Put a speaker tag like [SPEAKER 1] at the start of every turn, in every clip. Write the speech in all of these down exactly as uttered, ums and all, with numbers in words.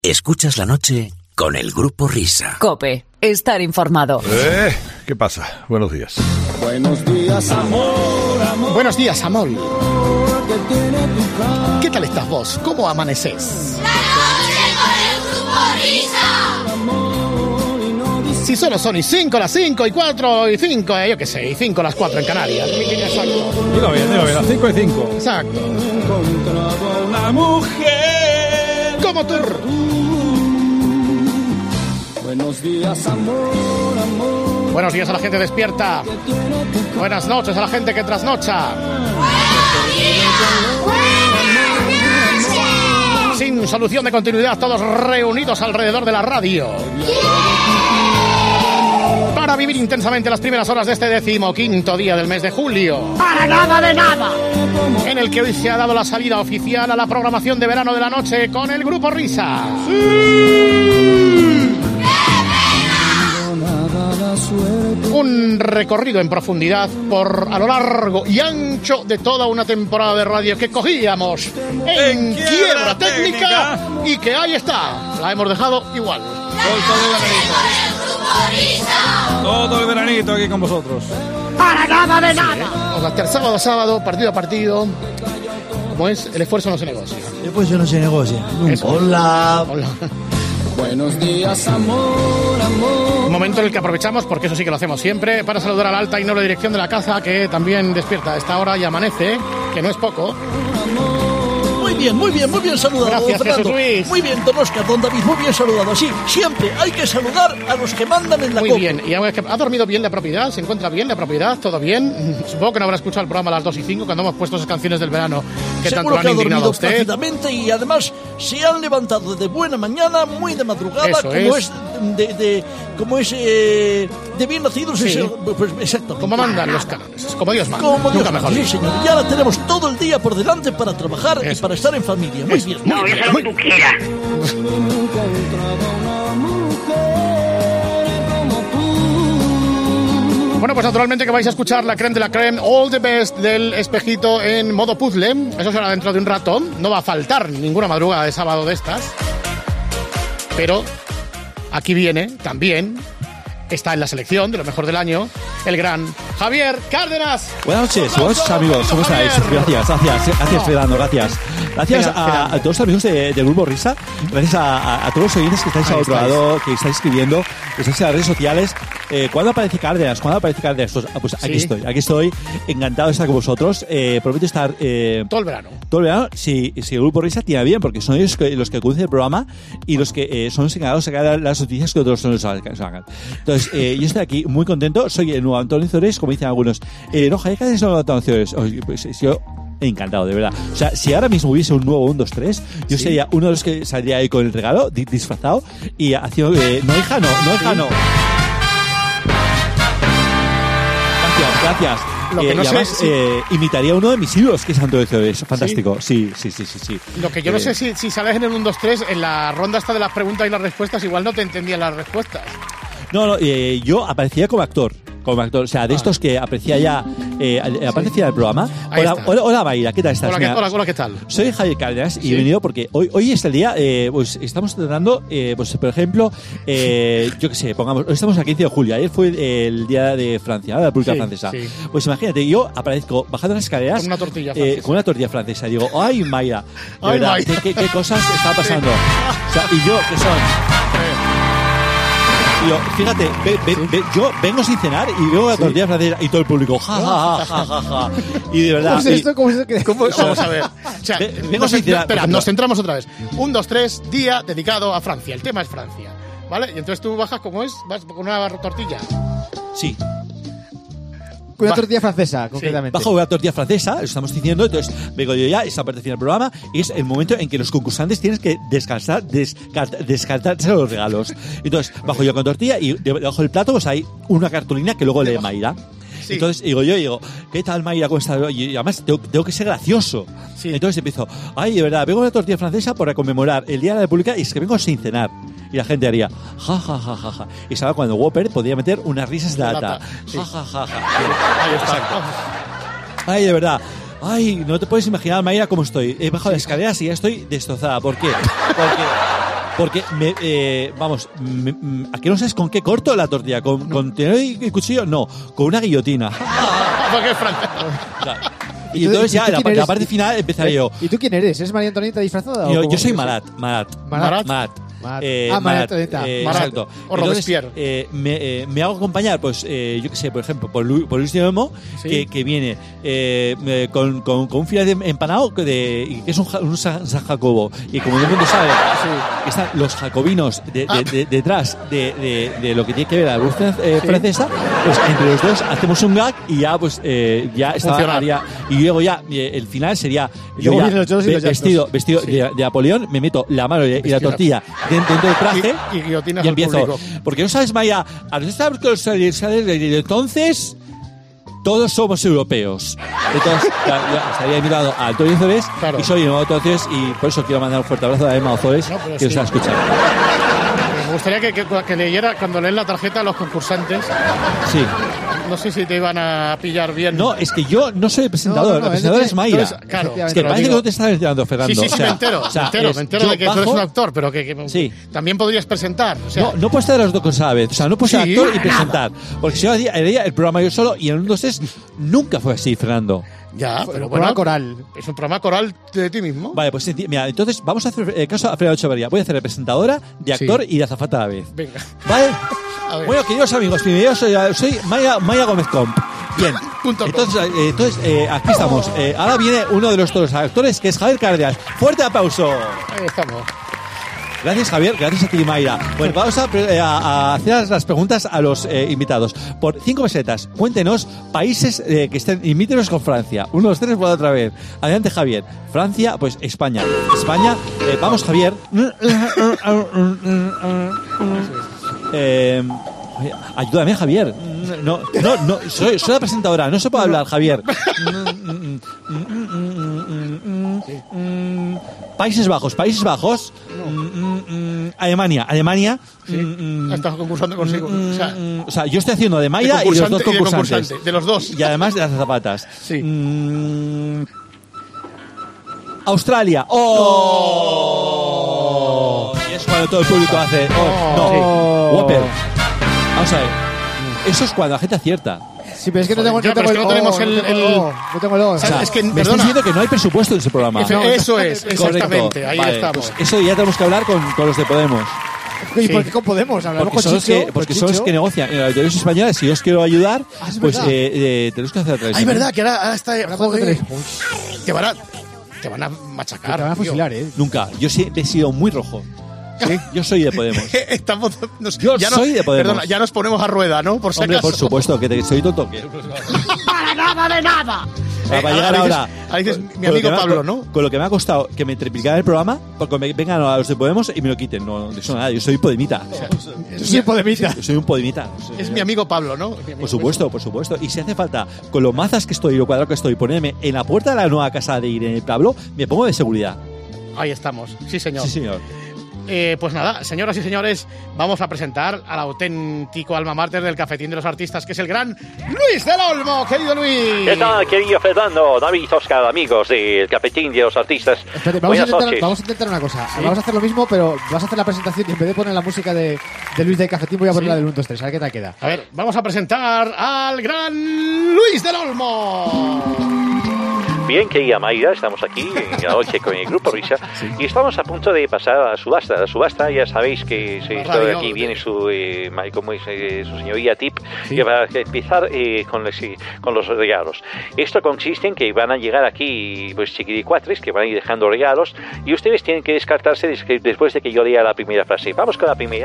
[SPEAKER 1] Escuchas la noche con el Grupo Risa.
[SPEAKER 2] COPE. Estar informado.
[SPEAKER 3] Eh, ¿Qué pasa? Buenos días.
[SPEAKER 4] Buenos días, amor, amor.
[SPEAKER 5] Buenos días, amor. ¿Qué tal estás vos? ¿Cómo amaneces?
[SPEAKER 6] ¡La noche con el Grupo Risa!
[SPEAKER 5] Si solo son y cinco las cinco y cuatro y cinco, eh, yo qué sé, y cinco las cuatro en Canarias. Exacto.
[SPEAKER 3] Digo bien, digo bien, las cinco y cinco.
[SPEAKER 5] Exacto.
[SPEAKER 4] Encontraba una mujer
[SPEAKER 5] Como tú.
[SPEAKER 4] Buenos días, amor, amor.
[SPEAKER 5] Buenos días a la gente despierta. Buenas noches a la gente que trasnocha. Sin solución de continuidad, todos reunidos alrededor de la radio. Para vivir intensamente las primeras horas de este decimoquinto día del mes de julio.
[SPEAKER 6] ¡Para nada de nada!
[SPEAKER 5] En el que hoy se ha dado la salida oficial a la programación de verano de la noche con el Grupo Risa. Un recorrido en profundidad por a lo largo y ancho de toda una temporada de radio que cogíamos en, en quiebra técnica, técnica y que ahí está, la hemos dejado igual.
[SPEAKER 3] Todo el veranito aquí con vosotros.
[SPEAKER 6] ¡Para nada de nada!
[SPEAKER 5] Vamos a estar sábado a sábado, partido a partido. Como es, el esfuerzo no se negocia.
[SPEAKER 7] El esfuerzo no se negocia.
[SPEAKER 5] Eso.
[SPEAKER 7] Hola.
[SPEAKER 5] Hola.
[SPEAKER 4] Buenos días, amor, amor.
[SPEAKER 5] Un momento en el que aprovechamos, porque eso sí que lo hacemos siempre, para saludar a la alta y noble dirección de la casa, que también despierta a esta hora y amanece, que no es poco.
[SPEAKER 7] Muy bien, muy bien, muy bien saludado.
[SPEAKER 5] Gracias,
[SPEAKER 7] Fernando.
[SPEAKER 5] Jesús Luis.
[SPEAKER 7] Muy bien, don Oscar, don David, muy bien saludado. Sí, siempre hay que saludar a los que mandan en la
[SPEAKER 5] Muy
[SPEAKER 7] copa.
[SPEAKER 5] bien, y ahora que ha dormido bien la propiedad, se encuentra bien la propiedad, todo bien. Supongo que no habrá escuchado el programa a las dos y cinco cuando hemos puesto esas canciones del verano que
[SPEAKER 7] Seguro
[SPEAKER 5] tanto han
[SPEAKER 7] que ha
[SPEAKER 5] indignado a
[SPEAKER 7] dormido
[SPEAKER 5] usted.
[SPEAKER 7] plácidamente y además se han levantado de buena mañana, muy de madrugada,
[SPEAKER 5] Eso
[SPEAKER 7] como
[SPEAKER 5] es.
[SPEAKER 7] es de, de como es eh, de bien nacidos.
[SPEAKER 5] Sí.
[SPEAKER 7] Es el- pues exacto.
[SPEAKER 5] Como mandan los cánones, como Dios manda.
[SPEAKER 7] Como Dios
[SPEAKER 5] Nunca
[SPEAKER 7] manda,
[SPEAKER 5] mejor
[SPEAKER 7] sí,
[SPEAKER 5] dicho.
[SPEAKER 7] señor. Y ahora tenemos todo el día por delante para trabajar y
[SPEAKER 5] Eso
[SPEAKER 7] para
[SPEAKER 5] es.
[SPEAKER 7] estar en familia. Muy
[SPEAKER 5] Eso
[SPEAKER 7] bien.
[SPEAKER 5] es.
[SPEAKER 7] Muy
[SPEAKER 6] No,
[SPEAKER 7] bien.
[SPEAKER 6] eso es lo que tú quieras.
[SPEAKER 4] Encontraba una mujer como tú.
[SPEAKER 5] Bueno, pues naturalmente que vais a escuchar la creme de la creme, all the best del espejito en modo puzzle. Eso será dentro de un rato. No va a faltar ninguna madrugada de sábado de estas. Pero aquí viene también, está en la selección de lo mejor del año, el gran Javier Cárdenas.
[SPEAKER 8] Buenas noches, buenos amigos, ¿cómo estáis?
[SPEAKER 5] Javier.
[SPEAKER 8] Gracias, gracias, gracias Fernando, gracias. Gracias
[SPEAKER 5] Venga,
[SPEAKER 8] a,
[SPEAKER 5] Fernando.
[SPEAKER 8] a todos los amigos de- del Grupo Risa, gracias a, a- a todos los oyentes que estáis
[SPEAKER 5] Ahí
[SPEAKER 8] al otro
[SPEAKER 5] estáis.
[SPEAKER 8] lado, que estáis escribiendo, que estáis en las redes sociales. Eh, ¿Cuándo aparece Cárdenas? ¿Cuándo aparece Cárdenas? Pues, ah, pues aquí
[SPEAKER 5] Sí.
[SPEAKER 8] estoy, aquí estoy, encantado de estar con vosotros. Eh, prometo estar eh,
[SPEAKER 5] Todo el verano.
[SPEAKER 8] todo el verano, si, si el Grupo Risa tira bien, porque son ellos que- los que conducen el programa y los que eh, son los encargados de sacar las noticias que otros no nos sacan. Entonces, eh, yo estoy aquí muy contento, soy el nuevo Antonio Zores, como dicen algunos. Eh, no, Javier Cárdenas no es el nuevo Antonio Zores. Oye, pues eh, yo encantado, de verdad. O sea, si ahora mismo hubiese un nuevo uno, dos, tres, yo
[SPEAKER 5] Sí.
[SPEAKER 8] sería uno de los que saldría ahí con el regalo, di- disfrazado, y haciendo... Eh, no, hija, no, no, hija, no. Gracias, gracias.
[SPEAKER 5] Lo que
[SPEAKER 8] Eh,
[SPEAKER 5] no
[SPEAKER 8] y
[SPEAKER 5] sé
[SPEAKER 8] además,
[SPEAKER 5] si-
[SPEAKER 8] eh, imitaría uno de mis ídolos, que es Antonio Zores. Fantástico. Sí, sí, sí, sí. sí.
[SPEAKER 5] Lo que yo no
[SPEAKER 8] Eh,
[SPEAKER 5] sé si, si sales en el uno, dos, tres, en la ronda esta de las preguntas y las respuestas, igual no te entendían las respuestas.
[SPEAKER 8] No, no, eh, yo aparecía como actor. Como actor, o sea, de estos que aparecía ya, eh, aparecía en el programa.
[SPEAKER 5] Ahí
[SPEAKER 8] Hola,
[SPEAKER 5] está.
[SPEAKER 8] hola, hola, Mayra, ¿qué tal estás?
[SPEAKER 5] Hola, ¿qué,
[SPEAKER 8] Mira,
[SPEAKER 5] hola, hola, ¿qué tal?
[SPEAKER 8] Soy Javier Cárdenas y
[SPEAKER 5] Sí.
[SPEAKER 8] he venido porque hoy, hoy es el día, eh, pues estamos tratando, eh, pues por ejemplo, eh, yo qué sé, pongamos, hoy estamos a quince de julio, ayer fue el día de Francia, de la República
[SPEAKER 5] Sí,
[SPEAKER 8] Francesa.
[SPEAKER 5] sí.
[SPEAKER 8] Pues imagínate, yo aparezco bajando las escaleras
[SPEAKER 5] Con una tortilla
[SPEAKER 8] eh,
[SPEAKER 5] francesa.
[SPEAKER 8] con una tortilla francesa. Digo, ay, Mayra, de
[SPEAKER 5] Ay,
[SPEAKER 8] verdad,
[SPEAKER 5] Mayra.
[SPEAKER 8] ¿qué, qué, qué cosas están pasando? O sea, y yo, ¿qué son? Y yo, fíjate, ve- ve- ve- yo vengo sin cenar y veo la tortilla francesa y todo el público, ja, ja, ja, ja, ja, ja. Y de verdad.
[SPEAKER 7] ¿Cómo es
[SPEAKER 8] y-
[SPEAKER 7] esto? ¿Cómo es esto?
[SPEAKER 5] ¿Cómo? Vamos a ver. O sea,
[SPEAKER 8] Ve- vengo
[SPEAKER 5] nos,
[SPEAKER 8] sin tirar,
[SPEAKER 5] espera,
[SPEAKER 8] por ejemplo.
[SPEAKER 5] nos centramos otra vez. Un, dos, tres, día dedicado a Francia. El tema es Francia. ¿Vale? Y entonces tú bajas, ¿cómo es? Vas con una tortilla.
[SPEAKER 8] Sí.
[SPEAKER 9] Con una
[SPEAKER 5] Va-
[SPEAKER 9] tortilla francesa, concretamente.
[SPEAKER 8] Bajo una tortilla francesa, lo estamos diciendo, entonces vengo yo ya, esta parte final del programa, y es el momento en que los concursantes tienen que descansar, descart- descartarse los regalos. Entonces, bajo yo con tortilla y debajo del plato pues hay una cartulina que luego lee Mayra.
[SPEAKER 5] Sí.
[SPEAKER 8] Entonces digo yo, digo, ¿qué tal Mayra? ¿Cómo estás? Y además tengo, tengo que ser gracioso.
[SPEAKER 5] Sí.
[SPEAKER 8] Entonces empiezo, ay, de verdad, vengo una tortilla francesa para conmemorar el Día de la República y es que vengo sin cenar. Y la gente haría, ja, ja, ja, ja, ja. Y sabía cuando Whopper podía meter unas risas de lata.
[SPEAKER 5] Lata, sí.
[SPEAKER 8] Ja, ja, ja, ja.
[SPEAKER 5] Ahí está.
[SPEAKER 8] Ay, de verdad. Ay, no te puedes imaginar, Mayra, cómo estoy. He bajado las escaleras y ya estoy destrozada. ¿Por qué? Porque Porque, me, eh, vamos, me, me, ¿a qué no sabes con qué corto la tortilla? ¿Con, no. ¿Con tenedor y cuchillo? No, con una guillotina.
[SPEAKER 5] Porque es francés.
[SPEAKER 8] Claro. Y, y entonces ya, la, la parte final empezaré yo.
[SPEAKER 9] ¿Y tú quién eres? ¿Es María Antonieta disfrazada?
[SPEAKER 8] Yo,
[SPEAKER 9] o
[SPEAKER 8] yo soy Marat. Marat.
[SPEAKER 5] Marat.
[SPEAKER 8] Marat.
[SPEAKER 9] Marat.
[SPEAKER 8] Eh,
[SPEAKER 9] ah, María
[SPEAKER 8] Marat,
[SPEAKER 9] Antonieta.
[SPEAKER 8] eh,
[SPEAKER 5] Marat.
[SPEAKER 8] Exacto.
[SPEAKER 5] O
[SPEAKER 8] Entonces,
[SPEAKER 5] Robespierre.
[SPEAKER 8] eh, me, eh, me hago acompañar, pues, eh, yo qué sé, por ejemplo, por, Lu, por Luis de Olmo,
[SPEAKER 5] sí.
[SPEAKER 8] que, que viene eh, con, con, con un filete de empanado de, que es un, un San, San Jacobo. Y como todo el mundo sabe, sí. están los jacobinos de, de, ah. de, de, detrás de, de, de lo que tiene que ver a la revolución eh, sí. francesa, pues entre los dos hacemos un gag y ya, pues, eh, ya estaría. Y luego ya, eh, el final sería yo ya, ve, vestido, vestido sí. de, de Napoleón, me meto la mano y, y la tortilla dentro del traje
[SPEAKER 5] y, y,
[SPEAKER 8] y empiezo. Porque no sabes, Maya, a los entonces todos somos europeos. Entonces, ya, ya estaría invitado a Antonio Ozores claro. y soy Emma Ozores y por eso quiero mandar un fuerte abrazo a Emma Ozores no, que sí. os ha escuchado.
[SPEAKER 5] Me gustaría que, que, que leyera cuando leen la tarjeta a los concursantes.
[SPEAKER 8] Sí.
[SPEAKER 5] No sé si te iban a pillar bien.
[SPEAKER 8] No, es que yo no soy el presentador. No, no, no, el presentador es Mayra. Entonces,
[SPEAKER 5] claro,
[SPEAKER 8] es que parece que no te estás enterando, Fernando.
[SPEAKER 5] Sí, sí, sí,
[SPEAKER 8] o sea,
[SPEAKER 5] me entero. O sea, me entero, me entero de que bajo, tú eres un actor, pero que, que
[SPEAKER 8] sí.
[SPEAKER 5] también podrías presentar. O sea,
[SPEAKER 8] no, no puedes hacer las dos cosas a la vez. O sea, no puedes ser sí, actor y presentar. Porque si yo haría el programa yo solo y en un dos tres nunca fue así, Fernando.
[SPEAKER 5] Ya, pero
[SPEAKER 9] un
[SPEAKER 5] bueno,
[SPEAKER 9] programa coral.
[SPEAKER 5] Es un programa coral de ti mismo.
[SPEAKER 8] Vale, pues mira, entonces vamos a hacer eh, caso a Fernando Echeverría. Voy a hacer de presentadora, de actor sí. y de azafata a la vez.
[SPEAKER 5] Venga.
[SPEAKER 8] ¿Vale? Bueno, queridos amigos, primero soy, soy Maya, Maya Gómez Comp. Bien, entonces, eh, entonces eh, aquí estamos. Eh, ahora viene uno de los dos actores, que es Javier Cárdenas. ¡Fuerte aplauso!
[SPEAKER 5] Ahí estamos.
[SPEAKER 8] Gracias, Javier. Gracias a ti, Mayra. Bueno, vamos a, a, a hacer las preguntas a los eh, invitados. Por cinco pesetas, cuéntenos países eh, que estén limítrofes con Francia. Uno, dos, tres, por otra vez. Adelante, Javier. Francia, pues España. España, eh, vamos, Javier. Eh, ayúdame, Javier. No, no, no, soy, soy la presentadora, no se puede hablar, Javier. Países Bajos, Países Bajos. Alemania, Alemania.
[SPEAKER 5] Sí, estás concursando consigo. O sea,
[SPEAKER 8] o sea, yo estoy haciendo de Maya y de los dos concursantes.
[SPEAKER 5] De, de los dos.
[SPEAKER 8] Y además de las zapatas.
[SPEAKER 5] Sí.
[SPEAKER 8] Mm, Australia. ¡Oh! Y es cuando todo el público hace. ¡Oh! No. Sí. Whopper. Vamos a ver. Eso es cuando la gente acierta.
[SPEAKER 9] Sí, pero es que no, tengo,
[SPEAKER 5] Yo,
[SPEAKER 9] no, tengo
[SPEAKER 5] es que no tenemos el... el, el...
[SPEAKER 9] No tengo el...
[SPEAKER 8] O sea,
[SPEAKER 5] es que,
[SPEAKER 8] me
[SPEAKER 5] perdona.
[SPEAKER 8] estás diciendo que no hay presupuesto en ese programa.
[SPEAKER 5] Eso, eso es, exactamente.
[SPEAKER 8] Correcto.
[SPEAKER 5] Ahí
[SPEAKER 8] vale,
[SPEAKER 5] estamos.
[SPEAKER 8] Pues eso ya tenemos que hablar con, con los de Podemos.
[SPEAKER 9] ¿Y
[SPEAKER 5] Sí.
[SPEAKER 9] por qué con Podemos? Hablamos
[SPEAKER 8] Porque,
[SPEAKER 9] con
[SPEAKER 8] son los,
[SPEAKER 9] Chicho,
[SPEAKER 8] que, porque
[SPEAKER 9] con
[SPEAKER 8] son los
[SPEAKER 9] Chicho.
[SPEAKER 8] que negocian en la televisión española. Si yo os quiero ayudar,
[SPEAKER 9] Ah, es
[SPEAKER 8] pues
[SPEAKER 9] verdad.
[SPEAKER 8] eh, eh, tenemos que hacer otra vez.
[SPEAKER 5] Ay, verdad, que ahora, ahora está...
[SPEAKER 9] Ahora
[SPEAKER 5] Joder,
[SPEAKER 9] cuando
[SPEAKER 5] te van a... Te van a machacar.
[SPEAKER 9] Te van a
[SPEAKER 5] tío.
[SPEAKER 9] fusilar, ¿eh?
[SPEAKER 8] Nunca. Yo siempre he sido muy rojo. ¿Sí? Yo soy de Podemos.
[SPEAKER 5] Estamos, nos,
[SPEAKER 8] Yo
[SPEAKER 5] ya
[SPEAKER 8] soy
[SPEAKER 5] nos,
[SPEAKER 8] de Podemos.
[SPEAKER 5] Perdona, ya nos ponemos a rueda, ¿no? Por si
[SPEAKER 8] Hombre,
[SPEAKER 5] acaso.
[SPEAKER 8] por supuesto, que te, soy tonto. Que,
[SPEAKER 6] Para nada de nada.
[SPEAKER 8] para
[SPEAKER 5] Eh,
[SPEAKER 8] llegar
[SPEAKER 5] ahora
[SPEAKER 8] ahora.
[SPEAKER 5] dices- ahora dices
[SPEAKER 8] con-
[SPEAKER 5] mi
[SPEAKER 8] con lo
[SPEAKER 5] amigo
[SPEAKER 8] que me ha-
[SPEAKER 5] Pablo,
[SPEAKER 8] con-
[SPEAKER 5] ¿no?
[SPEAKER 8] Con lo que me ha costado que me triplicara el programa, porque me vengan a los de Podemos y me lo quiten. No, de eso nada. Yo soy podemita. O sea,
[SPEAKER 9] Yo soy Podemita.
[SPEAKER 8] yo soy un podemita.
[SPEAKER 5] Es mi amigo Pablo, ¿no? Mi amigo.
[SPEAKER 8] Por supuesto, por supuesto. Y si hace falta, con lo mazas que estoy y lo cuadrado que estoy, ponerme en la puerta de la nueva casa de Irene Pablo, me pongo de seguridad.
[SPEAKER 5] Ahí estamos. Sí, señor.
[SPEAKER 8] Sí, señor.
[SPEAKER 5] Eh, pues nada, señoras y señores, vamos a presentar al auténtico alma mater del Cafetín de los Artistas, que es el gran Luis del Olmo. Querido Luis.
[SPEAKER 10] ¿Qué tal, querido Fernando? David, Oscar, amigos del Cafetín de los Artistas.
[SPEAKER 9] Espérate, vamos, a
[SPEAKER 10] Buenas
[SPEAKER 9] intentar,
[SPEAKER 10] noches.
[SPEAKER 9] vamos a intentar una cosa. Vamos a hacer lo mismo, pero vas a hacer la presentación y en vez de poner la música de, de Luis del Cafetín, voy a poner
[SPEAKER 5] Sí.
[SPEAKER 9] la del uno, dos, tres. A ver qué tal queda.
[SPEAKER 5] A ver, vamos a presentar al gran Luis del Olmo.
[SPEAKER 10] Bien, querida Mayra, estamos aquí en la noche con el Grupo Risa y estamos a punto de pasar a la subasta. La subasta, ya sabéis que se,
[SPEAKER 5] La
[SPEAKER 10] esto
[SPEAKER 5] radio,
[SPEAKER 10] de aquí
[SPEAKER 5] sí.
[SPEAKER 10] viene su, eh, ma- como es, eh, su señoría Tip, que va a empezar eh, con, los, eh, con los regalos. Esto consiste en que van a llegar aquí pues chiquiricuatres que van a ir dejando regalos y ustedes tienen que descartarse des- después de que yo lea la primera frase. Vamos con la primera.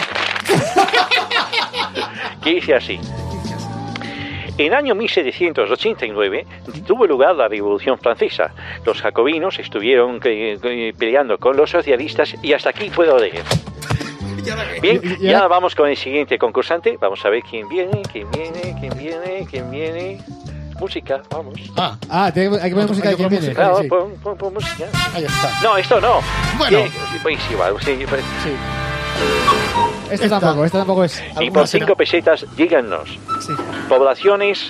[SPEAKER 10] Que dice así. En año mil setecientos ochenta y nueve tuvo lugar la Revolución Francesa. Los jacobinos estuvieron eh, eh, peleando con los socialistas y hasta aquí puedo leer. Bien,
[SPEAKER 9] Y- y-
[SPEAKER 10] y ahora vamos con el siguiente concursante. Vamos a ver quién viene, quién viene, quién viene, quién viene. Música, vamos.
[SPEAKER 5] Ah,
[SPEAKER 9] Ah, tiene que- hay que poner música de
[SPEAKER 5] Hay que
[SPEAKER 9] quién
[SPEAKER 5] poner
[SPEAKER 9] viene.
[SPEAKER 10] Claro,
[SPEAKER 5] sí.
[SPEAKER 10] pon, pon- pon música.
[SPEAKER 5] ahí está.
[SPEAKER 10] No, esto no.
[SPEAKER 5] Bueno.
[SPEAKER 10] Eh, pues igual, sí, pues-
[SPEAKER 5] Sí.
[SPEAKER 9] Este
[SPEAKER 5] Esta.
[SPEAKER 9] tampoco, este tampoco es.
[SPEAKER 10] y
[SPEAKER 5] Alguna
[SPEAKER 10] por
[SPEAKER 5] será.
[SPEAKER 10] cinco pesetas, díganos.
[SPEAKER 5] Sí.
[SPEAKER 10] Poblaciones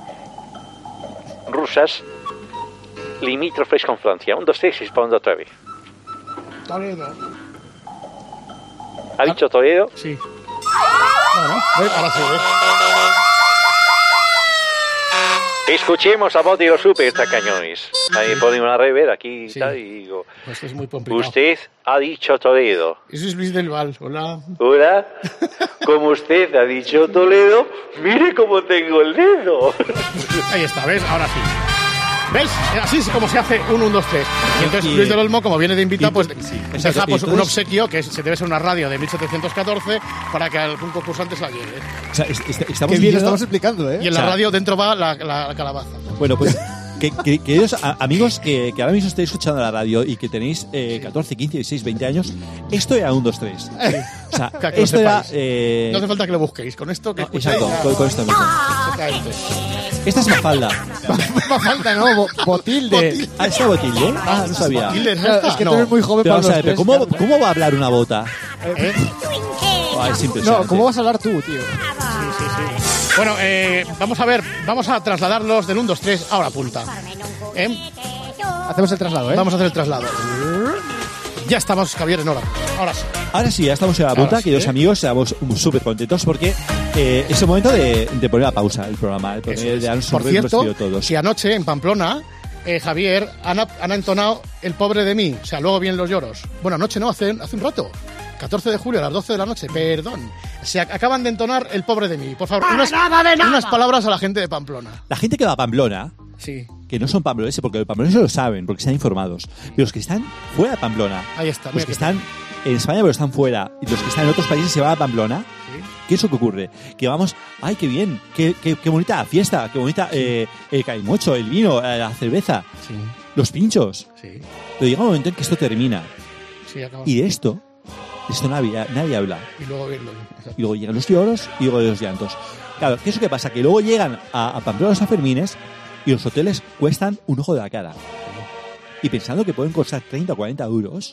[SPEAKER 10] rusas limítrofes con Francia. Un, dos, tres, respondo otra vez.
[SPEAKER 5] Toledo.
[SPEAKER 10] ¿Ha dicho Toledo?
[SPEAKER 5] Sí. Bueno, ¿ves? Ahora sí, ¿ves?
[SPEAKER 10] Escuchemos la voz de los super tacañones. Ahí pone una rever aquí y
[SPEAKER 5] Sí.
[SPEAKER 10] tal, y digo...
[SPEAKER 5] Esto es muy complicado.
[SPEAKER 10] Usted ha dicho Toledo.
[SPEAKER 5] Eso es Luis del Val. Hola.
[SPEAKER 10] Hola, como usted ha dicho Toledo, mire cómo tengo el dedo.
[SPEAKER 5] Ahí está, ¿ves? Ahora sí. ¿Ves? Así es como se hace un uno, dos, tres. Y entonces
[SPEAKER 8] Y-
[SPEAKER 5] Luis del Olmo, como viene de invitado, pues
[SPEAKER 8] Sí,
[SPEAKER 5] deja
[SPEAKER 8] exacto.
[SPEAKER 5] pues,
[SPEAKER 8] Y
[SPEAKER 5] un
[SPEAKER 8] entonces-
[SPEAKER 5] obsequio, que es- se debe ser una radio de mil setecientos catorce, para que algún concursante se la lleve.
[SPEAKER 8] O sea, es- es- estamos
[SPEAKER 9] Qué bien lo
[SPEAKER 8] diciendo-
[SPEAKER 9] estamos explicando, ¿eh?
[SPEAKER 5] Y en
[SPEAKER 8] O
[SPEAKER 5] la
[SPEAKER 8] sea-
[SPEAKER 5] radio dentro va la, la- la calabaza.
[SPEAKER 8] Bueno, pues, que, que- queridos a- amigos que, que ahora mismo estáis escuchando la radio y que tenéis eh, catorce, quince, dieciséis, veinte años, esto era un, dos, tres. O sea,
[SPEAKER 5] Que lo
[SPEAKER 8] esto era...
[SPEAKER 5] sepáis.
[SPEAKER 8] eh,
[SPEAKER 5] No hace falta que lo busquéis. Con esto que
[SPEAKER 8] no,
[SPEAKER 5] escucháis...
[SPEAKER 8] exacto,
[SPEAKER 5] ya-
[SPEAKER 8] con, con esto mismo.
[SPEAKER 5] Exactamente.
[SPEAKER 8] Esta es Mafalda.
[SPEAKER 9] falta, ¿no? Bo- Botilde.
[SPEAKER 8] Ah, ¿está Botilde? Ah, no sabía.
[SPEAKER 5] Botilde, ¿no
[SPEAKER 9] Claro,
[SPEAKER 5] está?
[SPEAKER 9] es que
[SPEAKER 5] No.
[SPEAKER 9] tú eres muy joven
[SPEAKER 8] Pero
[SPEAKER 9] para
[SPEAKER 8] vamos a
[SPEAKER 9] los
[SPEAKER 8] ver, pero
[SPEAKER 9] tres,
[SPEAKER 8] ¿cómo,
[SPEAKER 9] claro.
[SPEAKER 8] ¿cómo va a hablar una bota?
[SPEAKER 5] ¿Eh?
[SPEAKER 8] Ah, es impresionante.
[SPEAKER 9] No, ¿cómo vas a hablar tú, tío?
[SPEAKER 5] Sí, sí, sí. Bueno, eh, vamos a ver, vamos a trasladarlos del uno, dos, tres a hora punta. ¿Eh?
[SPEAKER 9] Hacemos el traslado, ¿eh?
[SPEAKER 5] Vamos a hacer el traslado. Ya estamos, Javier, en hora. Ahora sí.
[SPEAKER 8] Ahora sí, ya estamos en la
[SPEAKER 5] Ahora
[SPEAKER 8] punta,
[SPEAKER 5] sí,
[SPEAKER 8] queridos
[SPEAKER 5] ¿eh?
[SPEAKER 8] amigos, estamos súper contentos porque eh, es el momento de, de poner a pausa el programa, de, poner,
[SPEAKER 5] Eso es.
[SPEAKER 8] de darnos
[SPEAKER 5] Por
[SPEAKER 8] un
[SPEAKER 5] cierto,
[SPEAKER 8] respiro todos.
[SPEAKER 5] que anoche en Pamplona, eh, Javier, han, han entonado El pobre de mí. O sea, luego vienen los lloros. Bueno, anoche no, hace, hace un rato. catorce de julio a las doce de la noche, perdón. Se ac- acaban de entonar El pobre de mí. Por favor, unas,
[SPEAKER 6] nada de nada.
[SPEAKER 5] unas palabras a la gente de Pamplona.
[SPEAKER 8] La gente que va a Pamplona,
[SPEAKER 5] Sí,
[SPEAKER 8] que no son pamplonenses, porque los pamplonenses lo saben, porque están informados, pero los que están fuera de Pamplona,
[SPEAKER 5] ahí está.
[SPEAKER 8] los
[SPEAKER 5] mira
[SPEAKER 8] que
[SPEAKER 5] que-
[SPEAKER 8] están en España pero están fuera, y los que están en otros países se van a Pamplona,
[SPEAKER 5] Sí.
[SPEAKER 8] ¿qué es lo que ocurre? Que vamos, ¡ay, qué bien! ¡Qué, qué, qué bonita fiesta! ¡Qué bonita eh, el calimocho, el vino, eh, la cerveza,
[SPEAKER 5] Sí,
[SPEAKER 8] los pinchos!
[SPEAKER 5] sí,
[SPEAKER 8] Pero llega un momento en que esto termina,
[SPEAKER 5] sí, acabamos.
[SPEAKER 8] y de esto, de esto nadie, nadie habla.
[SPEAKER 5] Y luego verlo.
[SPEAKER 8] Y luego llegan los lloros y luego los llantos. Claro, ¿qué es lo que pasa? Que luego llegan a, a Pamplona los Sanfermines y los hoteles cuestan un ojo de la cara. Y pensando que pueden costar treinta o cuarenta euros,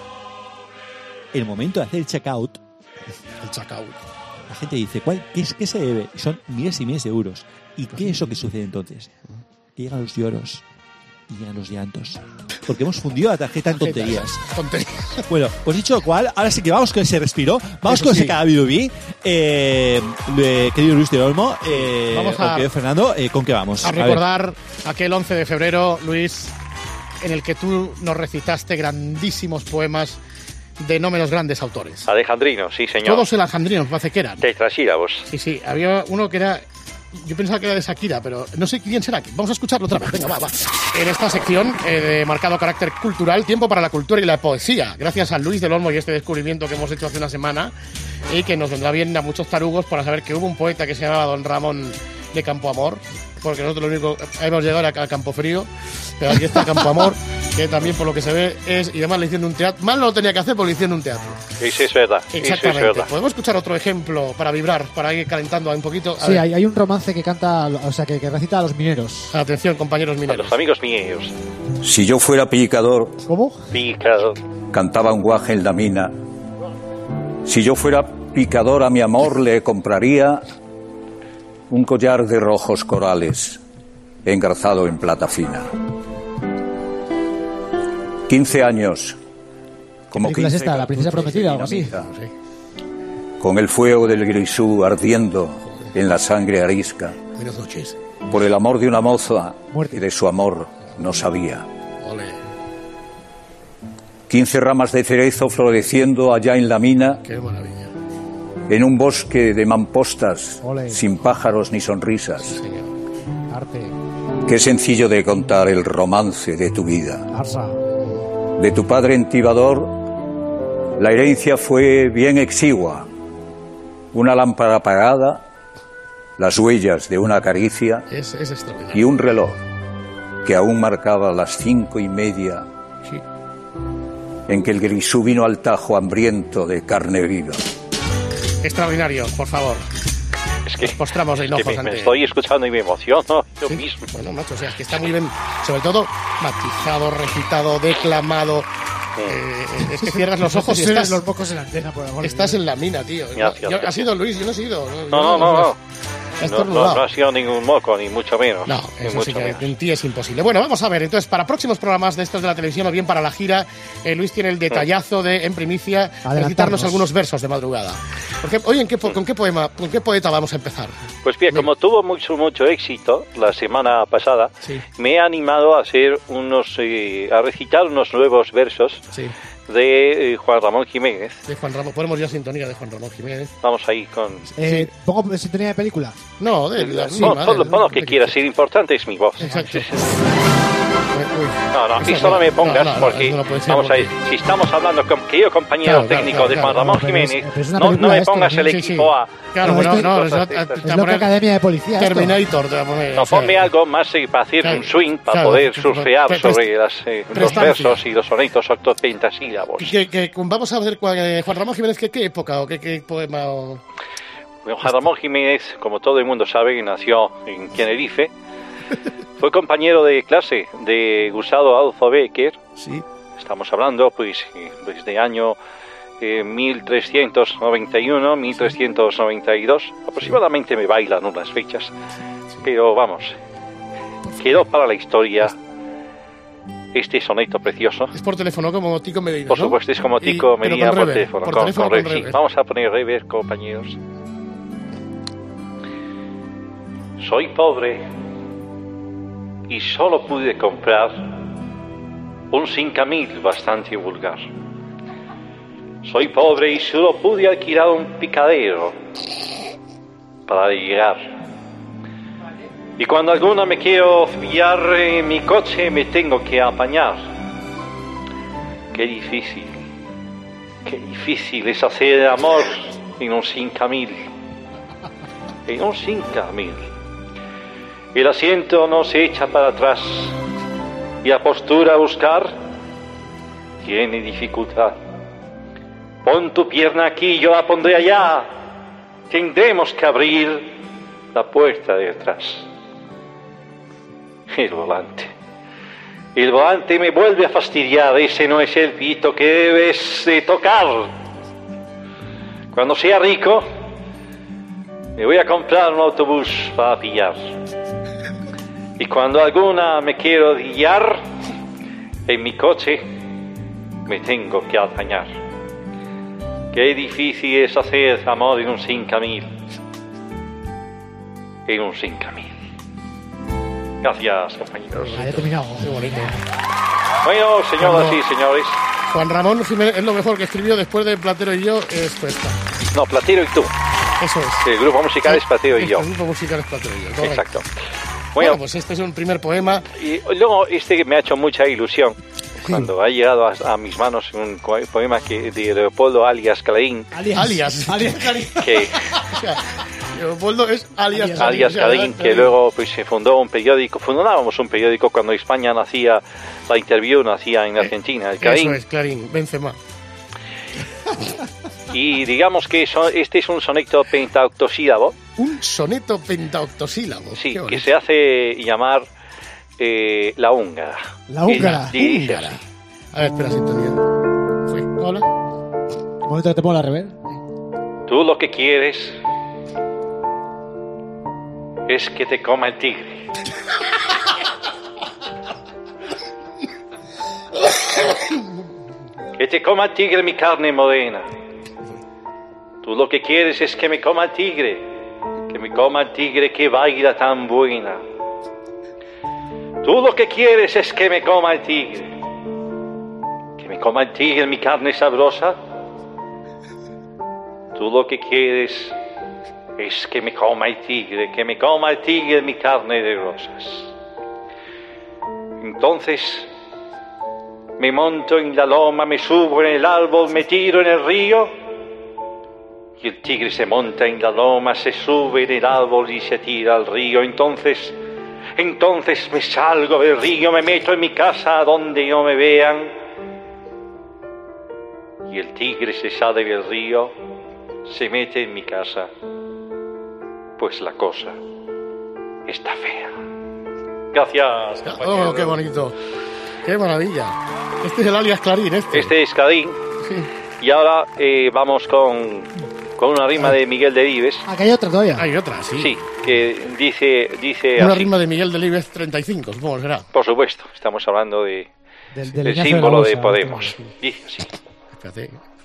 [SPEAKER 8] el momento de hacer el checkout,
[SPEAKER 5] El chacao.
[SPEAKER 8] la gente dice, ¿cuál, qué, es, ¿qué se debe? Y son miles y miles de euros. ¿Y qué es lo que sucede entonces? Que llegan los lloros y llegan los llantos. Porque hemos fundido la tarjeta en tonterías.
[SPEAKER 5] Tonterías.
[SPEAKER 8] Bueno, pues dicho lo cual, ahora sí que vamos con ese respiro, vamos
[SPEAKER 5] Eso
[SPEAKER 8] con
[SPEAKER 5] sí.
[SPEAKER 8] ese Carabirubi. Eh, eh, querido Luis del Olmo, eh,
[SPEAKER 5] Vamos a-
[SPEAKER 8] o querido Fernando, eh, ¿con qué vamos?
[SPEAKER 5] A
[SPEAKER 8] ver.
[SPEAKER 5] recordar aquel once de febrero, Luis, en el que tú nos recitaste grandísimos poemas de no menos grandes autores.
[SPEAKER 10] Alejandrino, sí, señor.
[SPEAKER 5] Todos elanjandrinos, me parece que eran.
[SPEAKER 10] Tetrasílabos.
[SPEAKER 5] Sí, sí, había uno que era... Yo pensaba que era de Shakira, pero no sé quién será. Vamos a escucharlo otra vez. Venga, va, va. En esta sección eh, de marcado carácter cultural, tiempo para la cultura y la poesía. Gracias a Luis del Olmo y este descubrimiento que hemos hecho hace una semana y que nos vendrá bien a muchos tarugos para saber que hubo un poeta que se llamaba Don Ramón de Campoamor, porque nosotros lo único hemos llegado a, a Campo Frío, pero aquí está Campoamor, que también por lo que se ve es, y además le hicieron un teatro. Mal no lo tenía que hacer porque le hicieron un teatro.
[SPEAKER 10] Sí, sí, es verdad. Sí, sí, es
[SPEAKER 5] Exactamente.
[SPEAKER 10] verdad.
[SPEAKER 5] ¿Podemos escuchar otro ejemplo para vibrar, para ir calentando un poquito? A
[SPEAKER 9] Sí,
[SPEAKER 5] ver.
[SPEAKER 9] hay, hay un romance que canta, o sea, que, que recita a los mineros.
[SPEAKER 5] Atención, compañeros
[SPEAKER 10] A
[SPEAKER 5] mineros.
[SPEAKER 10] los amigos míos.
[SPEAKER 11] Si yo fuera picador,
[SPEAKER 9] ¿Cómo?
[SPEAKER 10] Picado.
[SPEAKER 11] cantaba un guaje en la mina. Si yo fuera picador, a mi amor le compraría un collar de rojos corales engarzado en plata fina. Quince años. Como
[SPEAKER 9] película es
[SPEAKER 11] quince
[SPEAKER 9] esta? ¿La princesa
[SPEAKER 11] cartuchos de
[SPEAKER 9] prometida o algo así?
[SPEAKER 11] dinamita, con el fuego del grisú ardiendo en la sangre arisca,
[SPEAKER 5] Buenas noches.
[SPEAKER 11] por el amor de una moza
[SPEAKER 9] Muerte.
[SPEAKER 11] que de su amor no sabía.
[SPEAKER 5] Ole.
[SPEAKER 11] Quince ramas de cerezo floreciendo allá en la mina,
[SPEAKER 5] Qué maravilla.
[SPEAKER 11] en un bosque de mampostas,
[SPEAKER 9] Ole.
[SPEAKER 11] sin pájaros ni sonrisas.
[SPEAKER 5] Señor.
[SPEAKER 9] Arte.
[SPEAKER 11] Qué sencillo de contar el romance de tu vida.
[SPEAKER 9] Arsa.
[SPEAKER 11] De tu padre entibador, la herencia fue bien exigua. Una lámpara apagada, las huellas de una caricia
[SPEAKER 5] Es, es extraordinario.
[SPEAKER 11] y un reloj que aún marcaba las cinco y media,
[SPEAKER 5] Sí.
[SPEAKER 11] en que el grisú vino al tajo hambriento de carne viva.
[SPEAKER 5] Extraordinario, por favor.
[SPEAKER 10] Es que,
[SPEAKER 5] Postramos de
[SPEAKER 10] es que
[SPEAKER 5] hinojos
[SPEAKER 10] me, me
[SPEAKER 5] ante-
[SPEAKER 10] estoy escuchando y me emociono yo
[SPEAKER 5] Sí.
[SPEAKER 10] mismo.
[SPEAKER 5] Bueno, macho, o sea, es que está muy bien, sobre todo matizado, recitado, declamado. Eh, es que cierras los ojos y
[SPEAKER 9] Suenan
[SPEAKER 5] estás,
[SPEAKER 9] los mocos en la antena, por amor de
[SPEAKER 5] estás
[SPEAKER 9] Dios.
[SPEAKER 5] en la mina, tío.
[SPEAKER 10] Gracias.
[SPEAKER 5] Yo- ha sido Luis, yo no he sido.
[SPEAKER 10] No, no, no, no. No, no, no ha sido ningún moco, ni mucho menos.
[SPEAKER 5] No, eso sí que en ti es imposible. Bueno, vamos a ver, entonces, para próximos programas de estos de la televisión o bien para la gira, eh, Luis tiene el detallazo de, en primicia, recitarnos algunos versos de madrugada. Porque, oye, ¿en qué, ¿con qué poema, con qué poeta vamos a empezar?
[SPEAKER 10] Pues bien, como tuvo mucho, mucho éxito la semana pasada, sí. me he animado a hacer unos, eh, a recitar unos nuevos versos. Sí. de eh, Juan Ramón Jiménez.
[SPEAKER 5] De Juan Ramón, ponemos ya sintonía de Juan Ramón Jiménez.
[SPEAKER 10] Vamos ahí con...
[SPEAKER 9] Eh, sí. ¿Pongo sintonía de película?
[SPEAKER 5] No, de la
[SPEAKER 10] no, pon lo, pon lo que quieras, si lo importante es mi voz.
[SPEAKER 5] Exacto.
[SPEAKER 10] No, no, aquí solo me pongas no, no, porque, no vamos porque... a ir, si estamos hablando con querido compañero claro, técnico claro, claro, de Juan Ramón claro, Jiménez, es, es no, no me pongas esto, el equipo sí, sí. A.
[SPEAKER 5] Claro, no, no, no, es, es,
[SPEAKER 9] es, es lo que Academia de Policía.
[SPEAKER 5] Terminator te va a poner.
[SPEAKER 10] No, ponme algo más eh, para hacer claro, un swing, para claro, poder surfear pre, pre, sobre las, eh, los versos y los sonetos octopentasílabos.
[SPEAKER 5] Que, que, vamos a ver eh, Juan Ramón Jiménez, ¿qué, qué época o qué, qué poema? O...
[SPEAKER 10] Bueno, Juan Ramón Jiménez, como todo el mundo sabe, nació en Tenerife. Fue compañero de clase de Gustavo Adolfo Bécquer.
[SPEAKER 5] Sí.
[SPEAKER 10] Estamos hablando, pues, pues de año eh, mil trescientos noventa y uno, mil trescientos noventa y dos. Aproximadamente me bailan unas fechas. Sí. Pero vamos, quedó para la historia este soneto precioso.
[SPEAKER 5] Es por teléfono como Tico Medina,
[SPEAKER 10] Por
[SPEAKER 5] ¿no?
[SPEAKER 10] supuesto, es como Tico y, Medina por
[SPEAKER 5] rever,
[SPEAKER 10] teléfono.
[SPEAKER 5] Por
[SPEAKER 10] con,
[SPEAKER 5] teléfono
[SPEAKER 10] con,
[SPEAKER 5] con
[SPEAKER 10] con sí. Vamos a poner rever, compañeros. Soy pobre y solo pude comprar un cinco mil bastante vulgar. Soy pobre y solo pude alquilar un picadero para llegar. Y cuando alguna me quiero fiar en mi coche me tengo que apañar. Qué difícil, qué difícil es hacer el amor en un cinco mil. En un cinco mil. El asiento no se echa para atrás y la postura a buscar tiene dificultad. Pon tu pierna aquí, yo la pondré allá. Tendremos que abrir la puerta de atrás. El volante. El volante me vuelve a fastidiar. Ese no es el pito que debes de tocar. Cuando sea rico, me voy a comprar un autobús para pillar. Y cuando alguna me quiero guiar, en mi coche me tengo que apañar. Qué difícil es hacer amor en un cinco mil. En un cinco mil. Gracias, compañeros.
[SPEAKER 9] He terminado.
[SPEAKER 5] Qué bonito.
[SPEAKER 10] Bueno, señoras
[SPEAKER 5] Cuando
[SPEAKER 10] y señores.
[SPEAKER 5] Juan Ramón Jiménez es lo mejor que escribió después de Platero y yo, es esta.
[SPEAKER 10] No, Platero y tú.
[SPEAKER 5] Eso es.
[SPEAKER 10] El grupo musical sí, es Platero y yo.
[SPEAKER 5] El grupo musical es Platero y yo. Correcto.
[SPEAKER 10] Exacto.
[SPEAKER 5] Bueno, bueno, pues este es un primer poema.
[SPEAKER 10] Y luego este me ha hecho mucha ilusión. Sí. Cuando ha llegado a, a mis manos un poema que de Leopoldo alias Clarín.
[SPEAKER 5] Alias. Alias. alias Clarín.
[SPEAKER 10] Que,
[SPEAKER 5] o sea, Leopoldo es alias Clarín.
[SPEAKER 10] Alias Clarín, que luego pues se fundó un periódico. Fundábamos un periódico cuando España nacía, la Interview nacía en Argentina. El Clarín.
[SPEAKER 5] Eso es, Clarín, Benzema.
[SPEAKER 10] Y digamos que son, este es un soneto pentaoctosílabo.
[SPEAKER 5] Un soneto pentaoctosílabo.
[SPEAKER 10] Sí, que se hace llamar eh, La Húngara.
[SPEAKER 9] La Húngara.
[SPEAKER 10] Y, y
[SPEAKER 5] Húngara. A ver, espera, sintonía. ¿Fue? ¿Hola?
[SPEAKER 9] Un momento que te pongo la rever.
[SPEAKER 10] Tú lo que quieres es que te coma el tigre. Que te coma el tigre mi carne morena. Tú lo que quieres es que me coma el tigre, que me coma el tigre que baila tan buena. Tú lo que quieres es que me coma el tigre, que me coma el tigre mi carne sabrosa. Tú lo que quieres es que me coma el tigre, que me coma el tigre mi carne de rosas. Entonces me monto en la loma, me subo en el árbol, me tiro en el río. Y el tigre se monta en la loma, se sube en el árbol y se tira al río. Entonces, entonces me salgo del río, me meto en mi casa donde no me vean. Y el tigre se sale del río, se mete en mi casa. Pues la cosa está fea. Gracias, compañero.
[SPEAKER 5] Oh, qué bonito. Qué maravilla. Este es el alias Clarín, este.
[SPEAKER 10] Este es Clarín.
[SPEAKER 5] Sí.
[SPEAKER 10] Y ahora eh, vamos con... con una rima de Miguel Delibes.
[SPEAKER 9] Ah, que hay otra todavía.
[SPEAKER 5] Hay otra, sí.
[SPEAKER 10] Sí, que dice, dice
[SPEAKER 5] Una
[SPEAKER 10] así.
[SPEAKER 5] rima de Miguel Delibes treinta y cinco, supongo que será.
[SPEAKER 10] Por supuesto, estamos hablando de,
[SPEAKER 9] Del, del
[SPEAKER 10] del
[SPEAKER 9] leñazo
[SPEAKER 10] símbolo
[SPEAKER 9] la
[SPEAKER 10] de
[SPEAKER 9] bolsa,
[SPEAKER 10] Podemos. Dice así.
[SPEAKER 5] Espérate.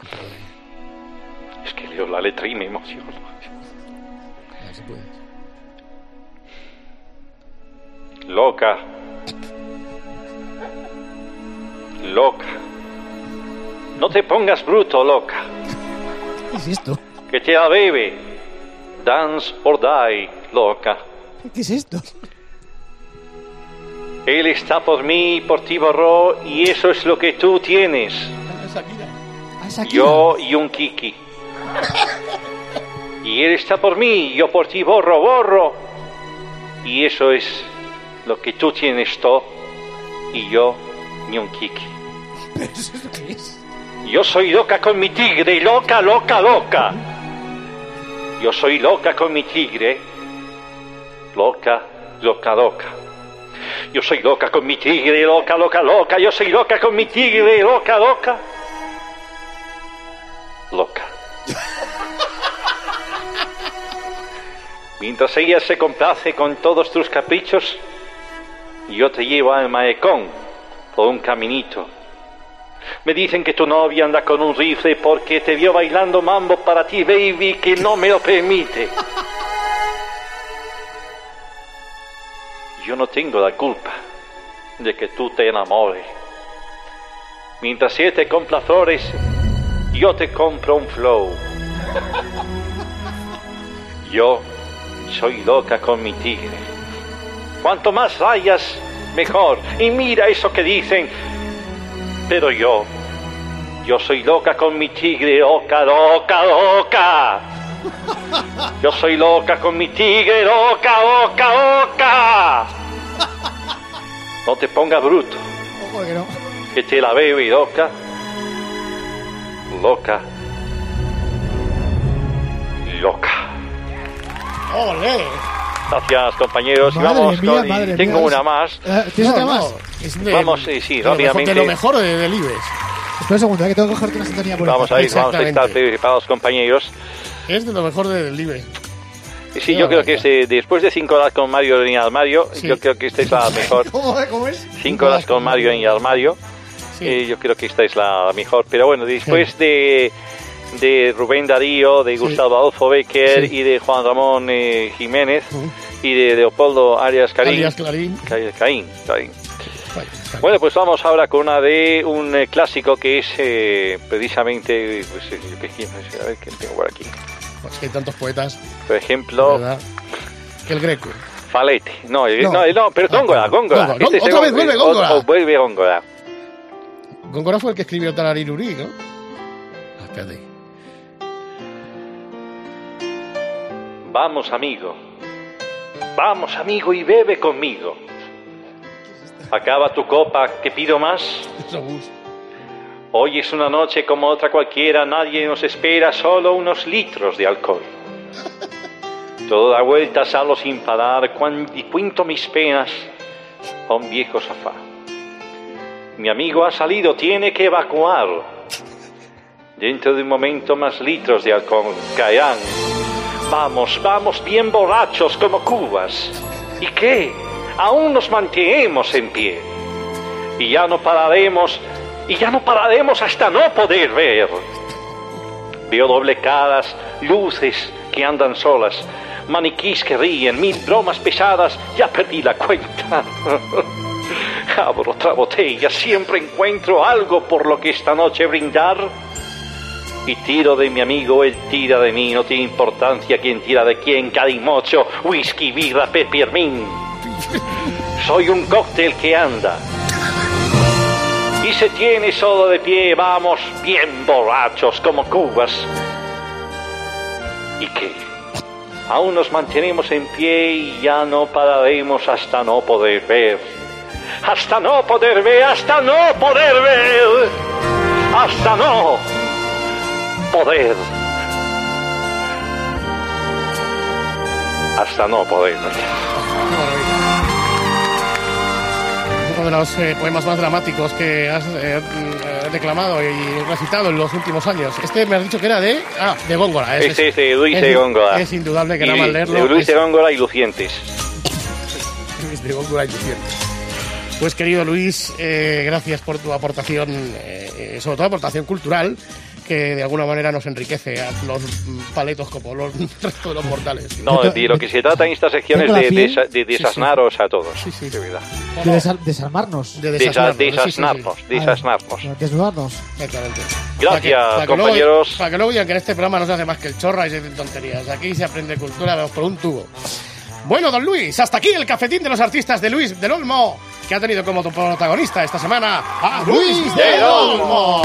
[SPEAKER 10] Es que leo la letra y me emociono.
[SPEAKER 5] A ver si puedes.
[SPEAKER 10] Loca. Loca. No te pongas bruto, loca.
[SPEAKER 9] ¿Qué es esto?
[SPEAKER 10] Que te la bebe. Dance or die, loca.
[SPEAKER 9] ¿Qué es esto?
[SPEAKER 10] Él está por mí, por ti borró, y eso es lo que tú tienes.
[SPEAKER 9] Ah, Shakira.
[SPEAKER 10] Yo y un Kiki. Y él está por mí, yo por ti borro, borro. Y eso es lo que tú tienes todo, y yo ni un Kiki.
[SPEAKER 9] ¿Pero eso es lo que es?
[SPEAKER 10] Yo soy loca con mi tigre, loca, loca, loca. Yo soy loca con mi tigre, loca, loca, loca. Yo soy loca con mi tigre, loca, loca, loca. Yo soy loca con mi tigre, loca, loca. Loca. Mientras ella se complace con todos tus caprichos, yo te llevo al malecón por un caminito. Me dicen que tu novia anda con un rifle porque te vio bailando mambo para ti, baby, que no me lo permite. Yo no tengo la culpa de que tú te enamores. Mientras él te compra flores, yo te compro un flow. Yo soy loca con mi tigre. Cuanto más rayas, mejor. Y mira eso que dicen. Pero yo, yo soy loca con mi tigre, loca, loca, loca. Yo soy loca con mi tigre, loca, loca, loca. No te pongas bruto,
[SPEAKER 9] Ojo que no.
[SPEAKER 10] que te la bebe, loca, loca, loca.
[SPEAKER 5] ¡Ole!
[SPEAKER 10] Gracias, compañeros. Y
[SPEAKER 9] Madre
[SPEAKER 10] vamos
[SPEAKER 9] mía,
[SPEAKER 10] con- y
[SPEAKER 9] madre
[SPEAKER 10] tengo
[SPEAKER 9] mía.
[SPEAKER 10] una más.
[SPEAKER 9] Eh, ¿Tienes otra
[SPEAKER 5] No,
[SPEAKER 9] más?
[SPEAKER 5] no, es de-
[SPEAKER 10] Vamos, sí, sí,
[SPEAKER 5] de lo mejor-
[SPEAKER 10] rápidamente.
[SPEAKER 5] De lo mejor de Delibes.
[SPEAKER 9] Espera un segundo, eh, que tengo que cogerte una sintonía por
[SPEAKER 10] Vamos a ir, vamos a
[SPEAKER 5] Exactamente.
[SPEAKER 10] estar preparados, compañeros.
[SPEAKER 5] Es de lo mejor de Delibes.
[SPEAKER 10] Y sí, yo creo que es, eh, después de cinco horas con Mario en el armario,
[SPEAKER 5] Sí.
[SPEAKER 10] yo creo que esta es la mejor.
[SPEAKER 9] ¿Cómo, eh? ¿Cómo es?
[SPEAKER 10] Cinco horas con Mario en el armario,
[SPEAKER 5] Sí.
[SPEAKER 10] eh, yo creo que esta es la mejor. Pero bueno, después de, de Rubén Darío, de
[SPEAKER 5] Sí.
[SPEAKER 10] Gustavo Adolfo Becker
[SPEAKER 5] Sí.
[SPEAKER 10] y de Juan Ramón eh, Jiménez
[SPEAKER 5] Ujú.
[SPEAKER 10] y de Leopoldo Arias Carín.
[SPEAKER 5] Alias Clarín.
[SPEAKER 10] Caín, Caín, Caín.
[SPEAKER 5] Vale, está
[SPEAKER 10] Bueno, pues vamos ahora con una de un eh, clásico que es eh, precisamente, pues, eh, yo qué quiero, a ver quién tengo por aquí.
[SPEAKER 5] bien. Pues que hay tantos poetas,
[SPEAKER 10] Por ejemplo,
[SPEAKER 5] ¿verdad? El Greco.
[SPEAKER 10] Falete. No, eh,
[SPEAKER 5] No.
[SPEAKER 10] no, no, pero
[SPEAKER 5] Ah,
[SPEAKER 10] Góngora, Góngora.
[SPEAKER 5] Góngora.
[SPEAKER 10] Este es
[SPEAKER 5] Otra
[SPEAKER 10] el-
[SPEAKER 5] vez vuelve
[SPEAKER 10] eh,
[SPEAKER 5] Góngora.
[SPEAKER 10] o- o vuelve Góngora.
[SPEAKER 5] Góngora fue el que escribió Tararirurí, ¿no? Ah, espérate.
[SPEAKER 10] Vamos, amigo. Vamos, amigo, y bebe conmigo. Acaba tu copa, que pido más.
[SPEAKER 5] Eso, Gus.
[SPEAKER 10] Hoy es una noche como otra cualquiera, nadie nos espera, solo unos litros de alcohol. Todo da vueltas a lo sin parar, cuan- y cuento mis penas a un viejo sofá. Mi amigo ha salido, tiene que evacuar. Dentro de un momento más litros de alcohol caerán. Vamos, vamos bien borrachos como cubas. ¿Y qué? Aún nos mantenemos en pie. Y ya no pararemos, y ya no pararemos hasta no poder ver. Veo doble caras, luces que andan solas, maniquís que ríen, mil bromas pesadas, ya perdí la cuenta. Abro otra botella, siempre encuentro algo por lo que esta noche brindar. Y tiro de mi amigo, él tira de mí, no tiene importancia quién tira de quién, calimocho, whisky, birra, peppermint. Soy un cóctel que anda. Y se tiene solo de pie, vamos, bien borrachos como cubas. ¿Y qué? Aún nos mantenemos en pie y ya no pararemos hasta no poder ver. Hasta no poder ver, hasta no poder ver. Hasta no poder. Hasta no poder ver.
[SPEAKER 5] Qué maravilla. de los eh, poemas más dramáticos que has eh, eh, declamado y recitado en los últimos años. Este me has dicho que era de... Ah, de Góngora. Es,
[SPEAKER 10] Este es de Luis
[SPEAKER 5] es,
[SPEAKER 10] de Góngora.
[SPEAKER 5] Es indudable que
[SPEAKER 10] Y
[SPEAKER 5] nada más leerlo...
[SPEAKER 10] de Luis
[SPEAKER 5] es-
[SPEAKER 10] de Góngora y Lucientes.
[SPEAKER 5] Luis de Góngora y Lucientes. Pues querido Luis, eh, gracias por tu aportación, eh, sobre todo aportación cultural, que de alguna manera nos enriquece a los paletos como los resto de los mortales.
[SPEAKER 10] No, de lo que se trata en estas secciones
[SPEAKER 9] Tengo la
[SPEAKER 10] de,
[SPEAKER 9] piel.
[SPEAKER 10] de, de desasnaros a todos.
[SPEAKER 5] Sí, sí.
[SPEAKER 10] De verdad.
[SPEAKER 9] De desar- desarmarnos.
[SPEAKER 5] De
[SPEAKER 10] Desa-
[SPEAKER 5] desasnarnos, sí, sí, sí.
[SPEAKER 10] Desasnarnos, desasnarnos.
[SPEAKER 9] Desnudarnos.
[SPEAKER 5] Exactamente.
[SPEAKER 10] Gracias,
[SPEAKER 5] Para que- para que luego-
[SPEAKER 10] compañeros.
[SPEAKER 5] Para que luego digan que en este programa no se hace más que el chorra y se dicen tonterías. Aquí se aprende cultura vamos, por un tubo. Bueno, don Luis, hasta aquí el cafetín de los artistas de Luis del Olmo, que ha tenido como protagonista esta semana a Luis del Olmo.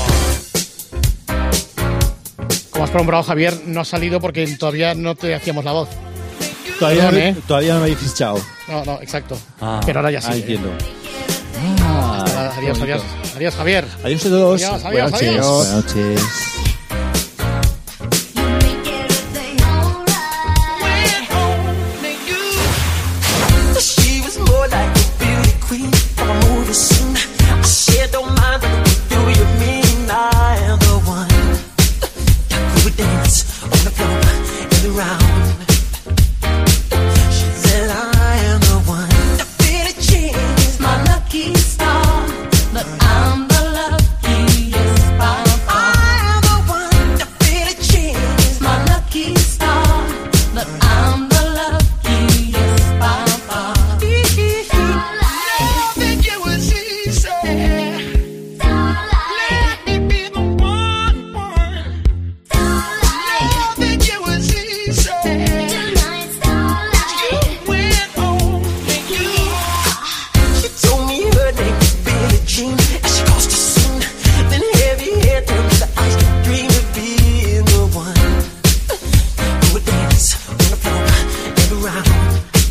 [SPEAKER 5] Como has nombrado, Javier, no ha salido porque todavía no te hacíamos la voz.
[SPEAKER 8] Todavía,
[SPEAKER 5] Perdón,
[SPEAKER 8] no,
[SPEAKER 5] ¿eh?
[SPEAKER 8] todavía no me habéis fichado.
[SPEAKER 5] No, no, exacto.
[SPEAKER 8] Ah,
[SPEAKER 5] Pero ahora ya sí.
[SPEAKER 8] ah,
[SPEAKER 5] ¿eh?
[SPEAKER 8] entiendo. Ah,
[SPEAKER 5] Adiós,
[SPEAKER 8] qué
[SPEAKER 5] adiós,
[SPEAKER 8] bonito.
[SPEAKER 5] adiós, Javier.
[SPEAKER 8] Adiós a todos.
[SPEAKER 5] Adiós, adiós,
[SPEAKER 8] Buenas noches.
[SPEAKER 5] adiós.
[SPEAKER 8] Buenas noches.
[SPEAKER 4] She was more like a beauty queen from a movie scene. I said, don't mind what you do, you mean I am the one. Who would dance on the floor and around. She said, I am the one. The Billie Jean is my lucky star, but I'm the luckiest by far. I am the one. The Billie Jean is my lucky star, but I'm the luckiest by far. She told me her name was Billie Jean, and she caused a scene. Then heavy hair turned to ice cream of being the one who would dance on the floor and around.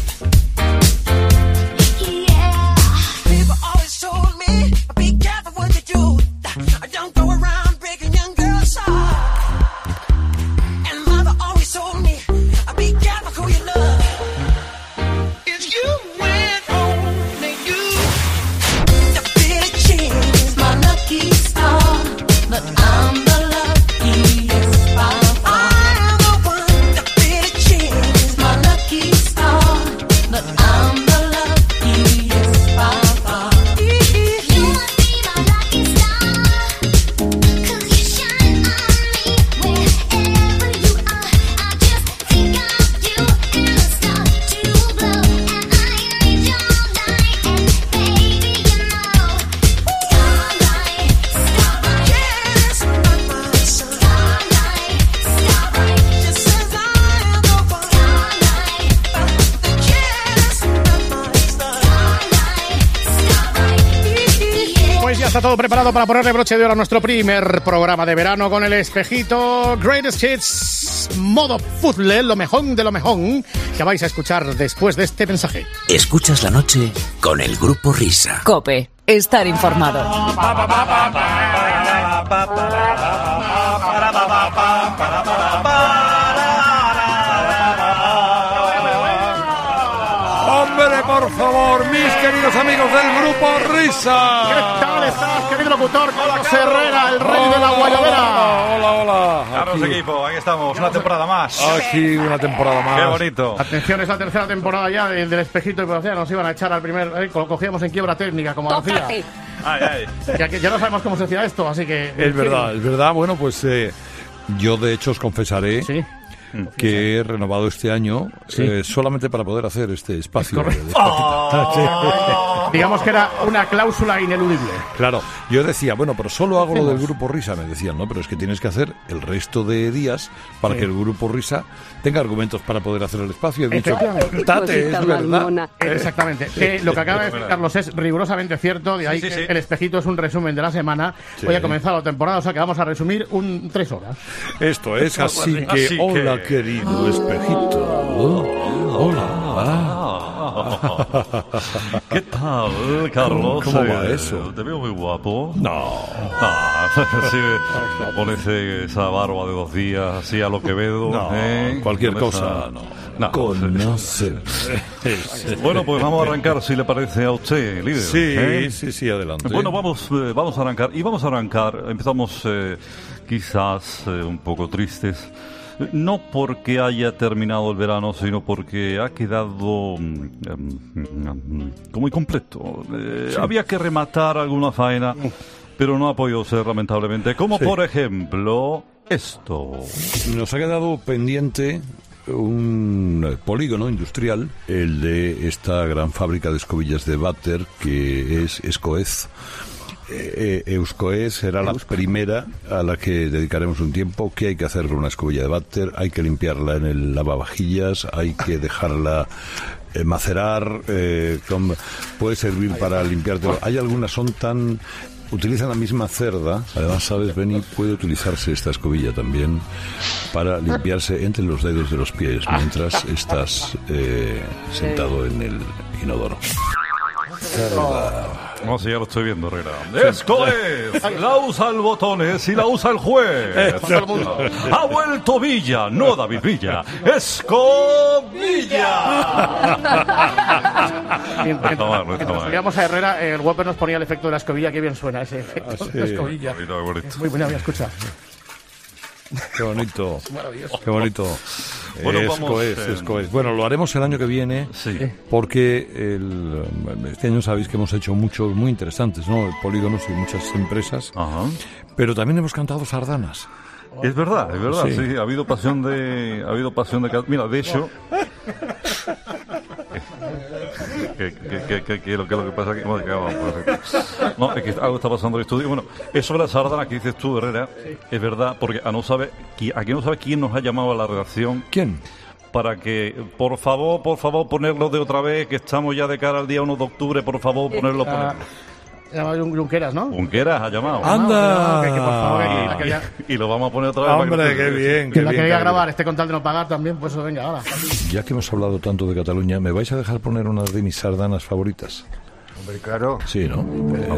[SPEAKER 4] People always told me, be careful what you do. Don't go around breaking young girls' hearts. And mother always told me, be careful who you love. It's you and only you. The Billie Jean is my lucky star, but I'm the luckiest by far. I am the one. The Billie Jean is my lucky star, but I'm the luckiest by far. You must be my lucky star, 'cause you shine on me wherever you are. I just think of you and I start to glow, and I read your light, and baby you know, starlight, starlight, yes, my sun, starlight, starlight, just as I am the one, starlight, the kiss of my star, starlight, starlight,
[SPEAKER 5] Pues ya está todo preparado para ponerle broche de oro a nuestro primer programa de verano con el espejito Greatest Hits modo puzzle, lo mejor de lo mejor que vais a escuchar después de este mensaje.
[SPEAKER 1] Escuchas la noche con el Grupo Risa.
[SPEAKER 2] Cope, estar informado.
[SPEAKER 3] Hombre, por favor, mis queridos amigos del Grupo Risa.
[SPEAKER 5] ¿Qué tal estás, querido locutor Carlos Herrera, el rey de la guayabera?
[SPEAKER 3] Hola, hola.
[SPEAKER 12] Carlos
[SPEAKER 3] Aquí,
[SPEAKER 12] Equipo, aquí estamos, una temporada más.
[SPEAKER 3] aquí una temporada más.
[SPEAKER 12] Qué bonito.
[SPEAKER 5] Atención, es la tercera temporada ya de- del espejito y pues, ya nos iban a echar al primer... eh, lo cogíamos en quiebra técnica, como decía.
[SPEAKER 12] Ay, ay.
[SPEAKER 5] Ya, que ya no sabemos cómo se hacía esto, así que...
[SPEAKER 3] Es verdad, es verdad. Bueno, pues eh, yo de hecho os confesaré
[SPEAKER 5] Sí.
[SPEAKER 3] que he renovado este año eh, solamente para poder hacer este espacio. de despacito.
[SPEAKER 5] Oh. Digamos que era una cláusula ineludible.
[SPEAKER 3] Claro, yo decía, bueno, pero solo hago lo del Grupo Risa, me decían, ¿no? Pero es que tienes que hacer el resto de días para
[SPEAKER 5] Sí.
[SPEAKER 3] que el Grupo Risa tenga argumentos para poder hacer el espacio. He dicho,
[SPEAKER 5] Efectivamente.
[SPEAKER 3] tate, es verdad.
[SPEAKER 5] Exactamente. Que lo que acaba de decir Carlos es rigurosamente cierto, de ahí
[SPEAKER 12] Sí, sí,
[SPEAKER 5] que
[SPEAKER 12] sí.
[SPEAKER 5] el espejito es un resumen de la semana.
[SPEAKER 3] Sí.
[SPEAKER 5] Hoy ha comenzado la temporada, o sea que vamos a resumir un tres horas.
[SPEAKER 3] Esto es así que,
[SPEAKER 12] Así
[SPEAKER 3] hola,
[SPEAKER 12] que-
[SPEAKER 3] querido espejito. Hola.
[SPEAKER 12] ¿Qué tal, Carlos?
[SPEAKER 3] ¿Cómo va
[SPEAKER 12] Eh,
[SPEAKER 3] eso?
[SPEAKER 12] Te veo muy guapo.
[SPEAKER 3] No.
[SPEAKER 12] Ah, sí, con ese, esa barba de dos días, así a lo que veo.
[SPEAKER 3] No,
[SPEAKER 12] ¿eh?
[SPEAKER 3] cualquier
[SPEAKER 12] Con
[SPEAKER 3] cosa,
[SPEAKER 12] esa-
[SPEAKER 3] no.
[SPEAKER 12] No,
[SPEAKER 3] Conocer.
[SPEAKER 12] Bueno, pues vamos a arrancar, si le parece a usted, líder.
[SPEAKER 3] Sí,
[SPEAKER 12] ¿eh?
[SPEAKER 3] sí, sí, adelante.
[SPEAKER 12] Bueno, vamos, eh, vamos a arrancar. Y vamos a arrancar, empezamos eh, quizás eh, un poco tristes. No porque haya terminado el verano, sino porque ha quedado mm, mm, como incompleto. Eh,
[SPEAKER 3] Sí.
[SPEAKER 12] Había que rematar alguna faena, pero no ha podido ser, lamentablemente. Como
[SPEAKER 3] Sí.
[SPEAKER 12] por ejemplo esto.
[SPEAKER 3] Nos ha quedado pendiente un polígono industrial, el de esta gran fábrica de escobillas de váter que es Escoez. Eh, eh, Euskoez será la primera a la que dedicaremos un tiempo. ¿Qué hay que hacer con una escobilla de váter? Hay que limpiarla en el lavavajillas, hay que dejarla eh, macerar, eh, con- puede servir para limpiártelo. Hay algunas son tan... Utilizan la misma cerda, además, sabes, Beni, puede utilizarse esta escobilla también para limpiarse entre los dedos de los pies mientras estás eh, sentado en el inodoro.
[SPEAKER 12] No, si ya lo estoy viendo, Herrera. Escoez, la usa el Botones y la usa el juez. Ha vuelto Villa, no David Villa. Escobilla.
[SPEAKER 5] Mientras
[SPEAKER 12] No, no está mal.
[SPEAKER 5] veíamos a Herrera, el Whopper nos ponía el efecto de la escobilla. Qué bien suena ese efecto
[SPEAKER 3] Ah, sí.
[SPEAKER 5] de la escobilla.
[SPEAKER 12] Bonito, bonito.
[SPEAKER 5] Muy buena, voy a escuchar.
[SPEAKER 3] Qué bonito,
[SPEAKER 5] Maravilloso.
[SPEAKER 3] qué bonito.
[SPEAKER 12] Bueno,
[SPEAKER 3] Es
[SPEAKER 12] vamos,
[SPEAKER 3] Coez,
[SPEAKER 12] eh,
[SPEAKER 3] es Coez. Bueno, lo haremos el año que viene
[SPEAKER 12] Sí.
[SPEAKER 3] porque el, este año sabéis que hemos hecho muchos muy interesantes, ¿no? Polígonos y muchas empresas,
[SPEAKER 12] Ajá.
[SPEAKER 3] pero también hemos cantado sardanas.
[SPEAKER 12] Es verdad, es verdad,
[SPEAKER 3] Sí.
[SPEAKER 12] sí. Ha habido pasión de... Ha habido pasión de... ca- Mira, de hecho... ¿Qué, qué, qué, qué, qué es lo que, lo que pasa aquí? Bueno, que vamos, pues, no, es que algo está pasando en el estudio. Bueno, eso de la sardana que dices tú, Herrera, es verdad, porque a no sabe, qui- aquí no sabe quién nos ha llamado a la redacción.
[SPEAKER 3] ¿Quién?
[SPEAKER 12] Para que, por favor, por favor, ponerlo de otra vez, que estamos ya de cara al día uno de octubre, por favor, ponerlo.
[SPEAKER 5] Ah,
[SPEAKER 12] ponerlo.
[SPEAKER 5] se llama Jun- Junqueras, ¿no?
[SPEAKER 12] Junqueras ha llamado.
[SPEAKER 3] ¡Anda!
[SPEAKER 5] Que, que por favor, que, la quería,
[SPEAKER 12] Y, y lo vamos a poner otra vez. para
[SPEAKER 3] Hombre,
[SPEAKER 12] que-
[SPEAKER 3] qué bien,
[SPEAKER 5] que
[SPEAKER 3] qué
[SPEAKER 5] la
[SPEAKER 3] bien.
[SPEAKER 5] quería
[SPEAKER 3] qué
[SPEAKER 5] grabar, este con tal de no pagar también, pues venga, ahora.
[SPEAKER 3] bien. Ya que hemos hablado tanto de Cataluña, ¿me vais a dejar poner unas de mis sardanas favoritas?
[SPEAKER 13] Hombre, claro.
[SPEAKER 3] Sí, ¿no?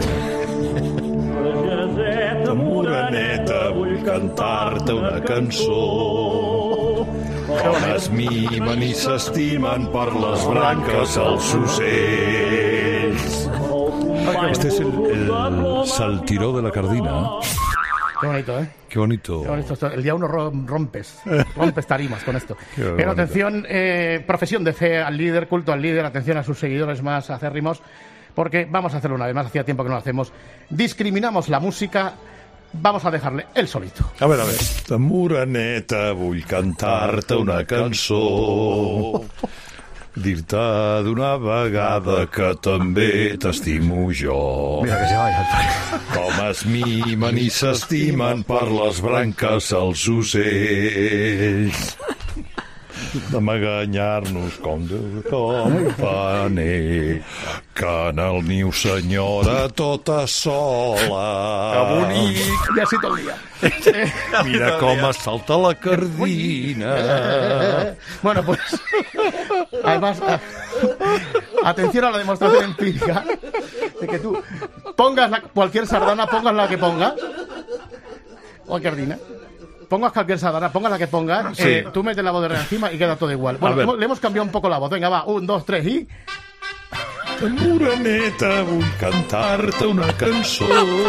[SPEAKER 3] Moreneta, vull cantar-te una cançó. Com es mimen i s'estimen per les branques els ocells. Este es el, el saltiró de la cardina.
[SPEAKER 5] Qué bonito, ¿eh?
[SPEAKER 3] Qué bonito.
[SPEAKER 5] Qué bonito esto. El día uno rom- rompes, rompes tarimas con esto.
[SPEAKER 3] Qué
[SPEAKER 5] Pero
[SPEAKER 3] bonito.
[SPEAKER 5] atención, eh, profesión de fe al líder, culto al líder, atención a sus seguidores más acérrimos, porque vamos a hacerlo una vez más, hacía tiempo que no lo hacemos. Discriminamos la música, vamos a dejarle él solito.
[SPEAKER 3] A ver, a ver. De Moreneta, vull cantar-te una cançó. Dir-te d'una vegada que també t'estimo jo.
[SPEAKER 13] Mira que se vaya.
[SPEAKER 3] Com es mimen i s'estimen per les branques els ocells. D'amaganyar-nos com de campaner, que en el niu senyora tota sola.
[SPEAKER 5] Que bonic! I així tot el dia.
[SPEAKER 3] Mira com es salta la cardina.
[SPEAKER 5] Bueno, pues... Además, a- atención a la demostración empírica de que tú pongas la- cualquier sardana, pongas la que pongas, cualquier dina, pongas cualquier sardana, pongas la que pongas,
[SPEAKER 3] Sí.
[SPEAKER 5] eh, tú metes la voz de Herrera encima y queda todo igual. Bueno,
[SPEAKER 3] ver.
[SPEAKER 5] hemos- le hemos cambiado un poco la voz. Venga, va, un, dos, tres y...
[SPEAKER 3] Moreneta, vull cantar-te una cançó.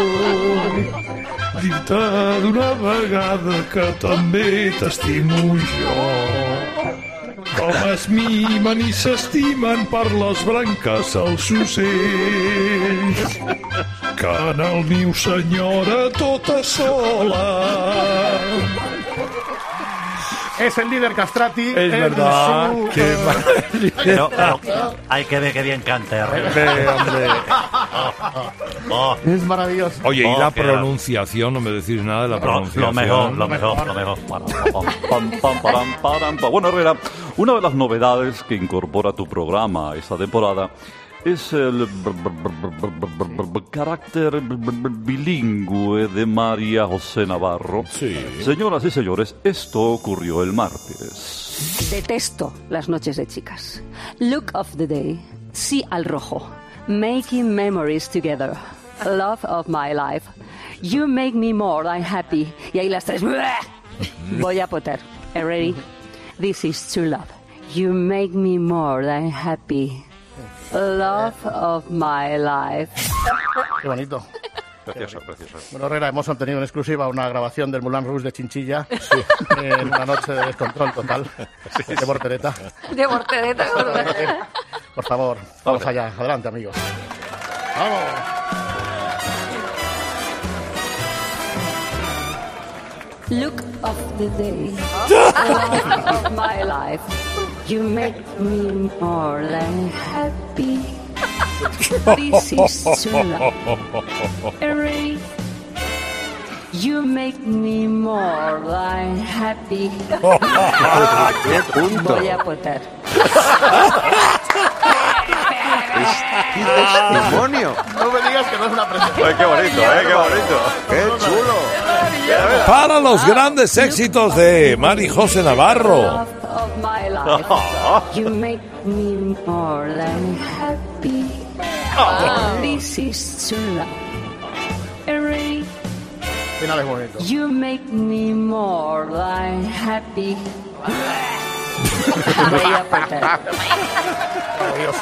[SPEAKER 3] Dir-te d'una vegada que també t'estimo jo. Com es mimen i s'estimen per les branques els ocells. Que en el niu senyora tota sola.
[SPEAKER 5] Es el líder Castrati.
[SPEAKER 3] Es
[SPEAKER 5] en
[SPEAKER 3] verdad,
[SPEAKER 5] su-
[SPEAKER 3] qué
[SPEAKER 10] Pero, pero hay que ver que bien canta Herrera. Oh,
[SPEAKER 5] Es maravilloso.
[SPEAKER 3] Oye, y
[SPEAKER 10] Oh,
[SPEAKER 3] la
[SPEAKER 10] qué
[SPEAKER 3] pronunciación, no me decís nada de la
[SPEAKER 10] lo,
[SPEAKER 3] pronunciación.
[SPEAKER 10] lo mejor, lo mejor, lo mejor.
[SPEAKER 12] Pam, pam, pam, param, param, pam. Bueno, Herrera, una de las novedades que incorpora tu programa esta temporada es el b- b- b- b- b- carácter b- b- bilingüe de María José Navarro.
[SPEAKER 3] Sí.
[SPEAKER 12] Señoras y señores, esto ocurrió el martes.
[SPEAKER 14] Detesto las noches de chicas. Look of the day. Sí al rojo. Making memories together. Love of my life. You make me more than happy. Y ahí las tres. Voy a poter. Are ready? This is true love. You make me more than happy. Love of my life.
[SPEAKER 5] Qué bonito.
[SPEAKER 10] Precioso, precioso.
[SPEAKER 5] Bueno, Herrera, hemos obtenido en exclusiva una grabación del Moulin Rouge de Chinchilla sí. en una noche de descontrol total sí, de Mortereta.
[SPEAKER 14] De Mortereta.
[SPEAKER 5] Por favor, vamos allá. Adelante, amigos. ¡Vamos!
[SPEAKER 14] Look of the day, love of my life. You make me more than happy. This is true love. Hooray. You make me more than happy.
[SPEAKER 13] ¡Qué punto!
[SPEAKER 14] Voy a poner.
[SPEAKER 13] ¡Qué testimonio!
[SPEAKER 5] No me digas que no es una presentación.
[SPEAKER 10] Ay, qué bonito, eh, qué bonito.
[SPEAKER 13] ¡Qué chulo!
[SPEAKER 3] Para los grandes éxitos de Mari José Navarro.
[SPEAKER 14] You make me more than happy. This is true love. Hooray.
[SPEAKER 5] Final es bonito.
[SPEAKER 14] You make me more than happy. Voy a poner.
[SPEAKER 5] Maravilloso.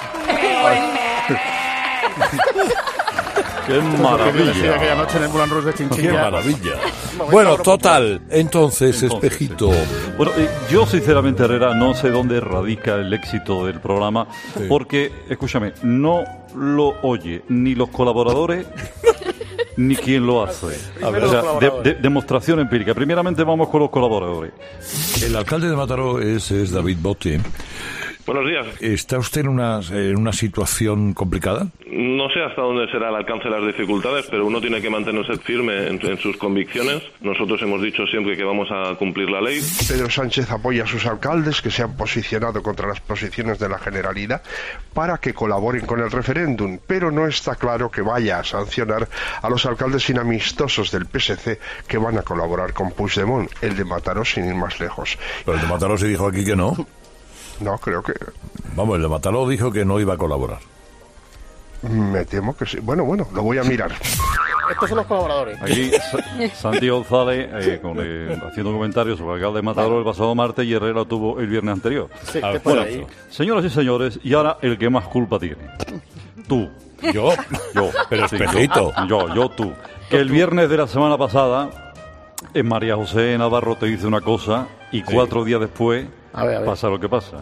[SPEAKER 12] ¡Qué maravilla!
[SPEAKER 5] Aquella noche en el Moulin Rouge de Chinchilla.
[SPEAKER 3] ¡Qué maravilla! Bueno, total, entonces, espejito.
[SPEAKER 12] Bueno, eh, yo sinceramente, Herrera, no sé dónde radica el éxito del programa, sí. Porque, escúchame, no lo oye ni los colaboradores ni quien lo hace. A ver, o sea, de, de, demostración empírica. Primeramente vamos con los colaboradores.
[SPEAKER 3] El alcalde de Mataró es, es David Bote.
[SPEAKER 15] Buenos días.
[SPEAKER 3] ¿Está usted en una, en una situación complicada?
[SPEAKER 15] No sé hasta dónde será el alcance de las dificultades, pero uno tiene que mantenerse firme en, en sus convicciones. Nosotros hemos dicho siempre que vamos a cumplir la ley.
[SPEAKER 16] Pedro Sánchez apoya a sus alcaldes que se han posicionado contra las posiciones de la Generalidad para que colaboren con el referéndum, pero no está claro que vaya a sancionar a los alcaldes inamistosos del P S C que van a colaborar con Puigdemont, el de Mataró sin ir más lejos.
[SPEAKER 3] Pero el de Mataró se dijo aquí que no.
[SPEAKER 16] No, creo que...
[SPEAKER 3] Vamos, el de Mataró dijo que no iba a colaborar.
[SPEAKER 16] Me temo que sí. Bueno, bueno, lo voy a mirar.
[SPEAKER 5] Estos son los colaboradores.
[SPEAKER 12] Aquí Santi González eh, con, eh, haciendo comentarios sobre el alcalde de Mataró el pasado martes y Herrera lo tuvo el viernes anterior.
[SPEAKER 5] Sí,
[SPEAKER 12] a ver,
[SPEAKER 5] bueno,
[SPEAKER 12] ahí? Señoras y señores, y ahora el que más culpa tiene. Tú.
[SPEAKER 3] ¿Yo?
[SPEAKER 12] Yo.
[SPEAKER 3] Pero
[SPEAKER 12] sí,
[SPEAKER 3] espejito.
[SPEAKER 12] Yo, yo, tú. Que el viernes de la semana pasada, en María José Navarro te dice una cosa y cuatro sí. días después... A ver, a ver. Pasa lo que pasa.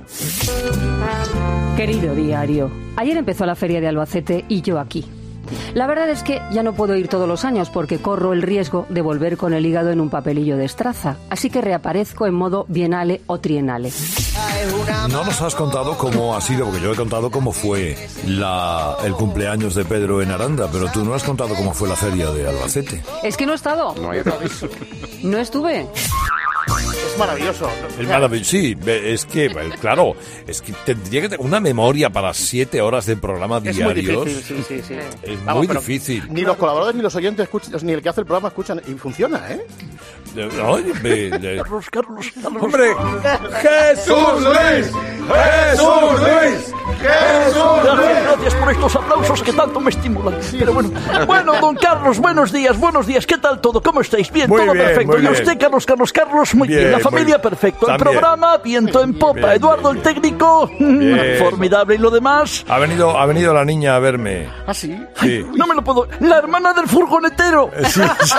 [SPEAKER 14] Querido diario, ayer empezó la feria de Albacete y yo aquí. La verdad es que ya no puedo ir todos los años porque corro el riesgo de volver con el hígado en un papelillo de estraza. Así que reaparezco en modo bienale o trienale.
[SPEAKER 3] No nos has contado cómo ha sido, porque yo he contado cómo fue la, el cumpleaños de Pedro en Aranda, pero tú no has contado cómo fue la feria de Albacete.
[SPEAKER 14] Es que no he estado.
[SPEAKER 5] No hay aviso.
[SPEAKER 14] No estuve.
[SPEAKER 5] Es maravilloso.
[SPEAKER 3] Es maravilloso, sí, es que, claro, es que tendría que tener una memoria para siete horas de programa diarios.
[SPEAKER 5] Es muy difícil, sí, sí, sí.
[SPEAKER 3] Es
[SPEAKER 5] Vamos,
[SPEAKER 3] muy difícil.
[SPEAKER 5] Ni los colaboradores ni los oyentes escuchan, ni el que hace el programa escuchan, y funciona, ¿eh?
[SPEAKER 3] No, de, de...
[SPEAKER 7] Carlos, Carlos, Carlos.
[SPEAKER 3] ¡Hombre! ¡Jesús Luis! ¡Jesús Luis! ¡Jesús Luis!
[SPEAKER 7] Gracias por estos aplausos que tanto me estimulan. Pero bueno, bueno, don Carlos, buenos días, buenos días. ¿Qué tal todo? ¿Cómo estáis? Bien,
[SPEAKER 3] muy
[SPEAKER 7] todo
[SPEAKER 3] bien,
[SPEAKER 7] perfecto.
[SPEAKER 3] ¿Y
[SPEAKER 7] usted, Carlos, Carlos, Carlos? Muy bien. bien. La familia, perfecto. El
[SPEAKER 3] También.
[SPEAKER 7] programa, viento en popa. Bien, Eduardo, bien. El técnico, bien. Formidable. ¿Y lo demás?
[SPEAKER 3] Ha venido, ha venido la niña a verme.
[SPEAKER 5] ¿Ah, sí?
[SPEAKER 3] Sí.
[SPEAKER 7] Ay, no me lo puedo... La hermana del furgonetero.
[SPEAKER 3] Sí, sí.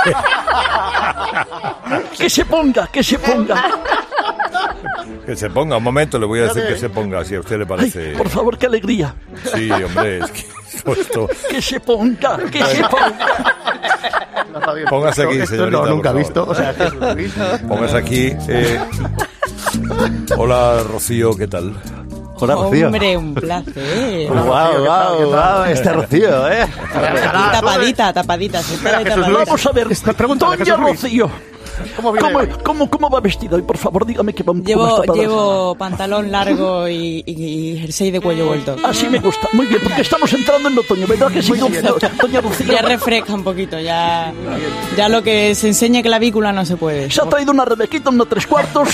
[SPEAKER 7] Que se ponga, que se ponga.
[SPEAKER 3] Que se ponga, un momento, le voy a decir que se ponga, si a usted le parece.
[SPEAKER 7] Ay, por favor, qué alegría.
[SPEAKER 3] Sí, hombre, es que esto...
[SPEAKER 7] Que se ponga, que se ponga.
[SPEAKER 3] Póngase aquí,
[SPEAKER 5] esto
[SPEAKER 3] señorita.
[SPEAKER 5] No, nunca visto, o sea, Jesús Luis.
[SPEAKER 3] Póngase aquí. Eh... Hola, Rocío, ¿qué tal?
[SPEAKER 17] Hola, Rocío.
[SPEAKER 18] Hombre, un placer.
[SPEAKER 17] Wow, wow, wow, este Rocío, ¿eh?
[SPEAKER 18] Tapadita, tapadita.
[SPEAKER 7] Vamos a ver, doña Rocío.
[SPEAKER 5] ¿Cómo,
[SPEAKER 7] ¿Cómo, cómo, ¿Cómo va vestida? Y por favor, dígame que va un poco
[SPEAKER 18] llevo,
[SPEAKER 7] más tapada.
[SPEAKER 18] Llevo pantalón largo y, y, y jersey de cuello vuelto.
[SPEAKER 7] Así me gusta. Muy bien, porque estamos entrando en otoño, ¿verdad que sí, doña Rocío?
[SPEAKER 18] Ya refresca un poquito, ya, ya lo que se enseñe clavícula no se puede.
[SPEAKER 7] Se ha traído una rebequita, una tres cuartos.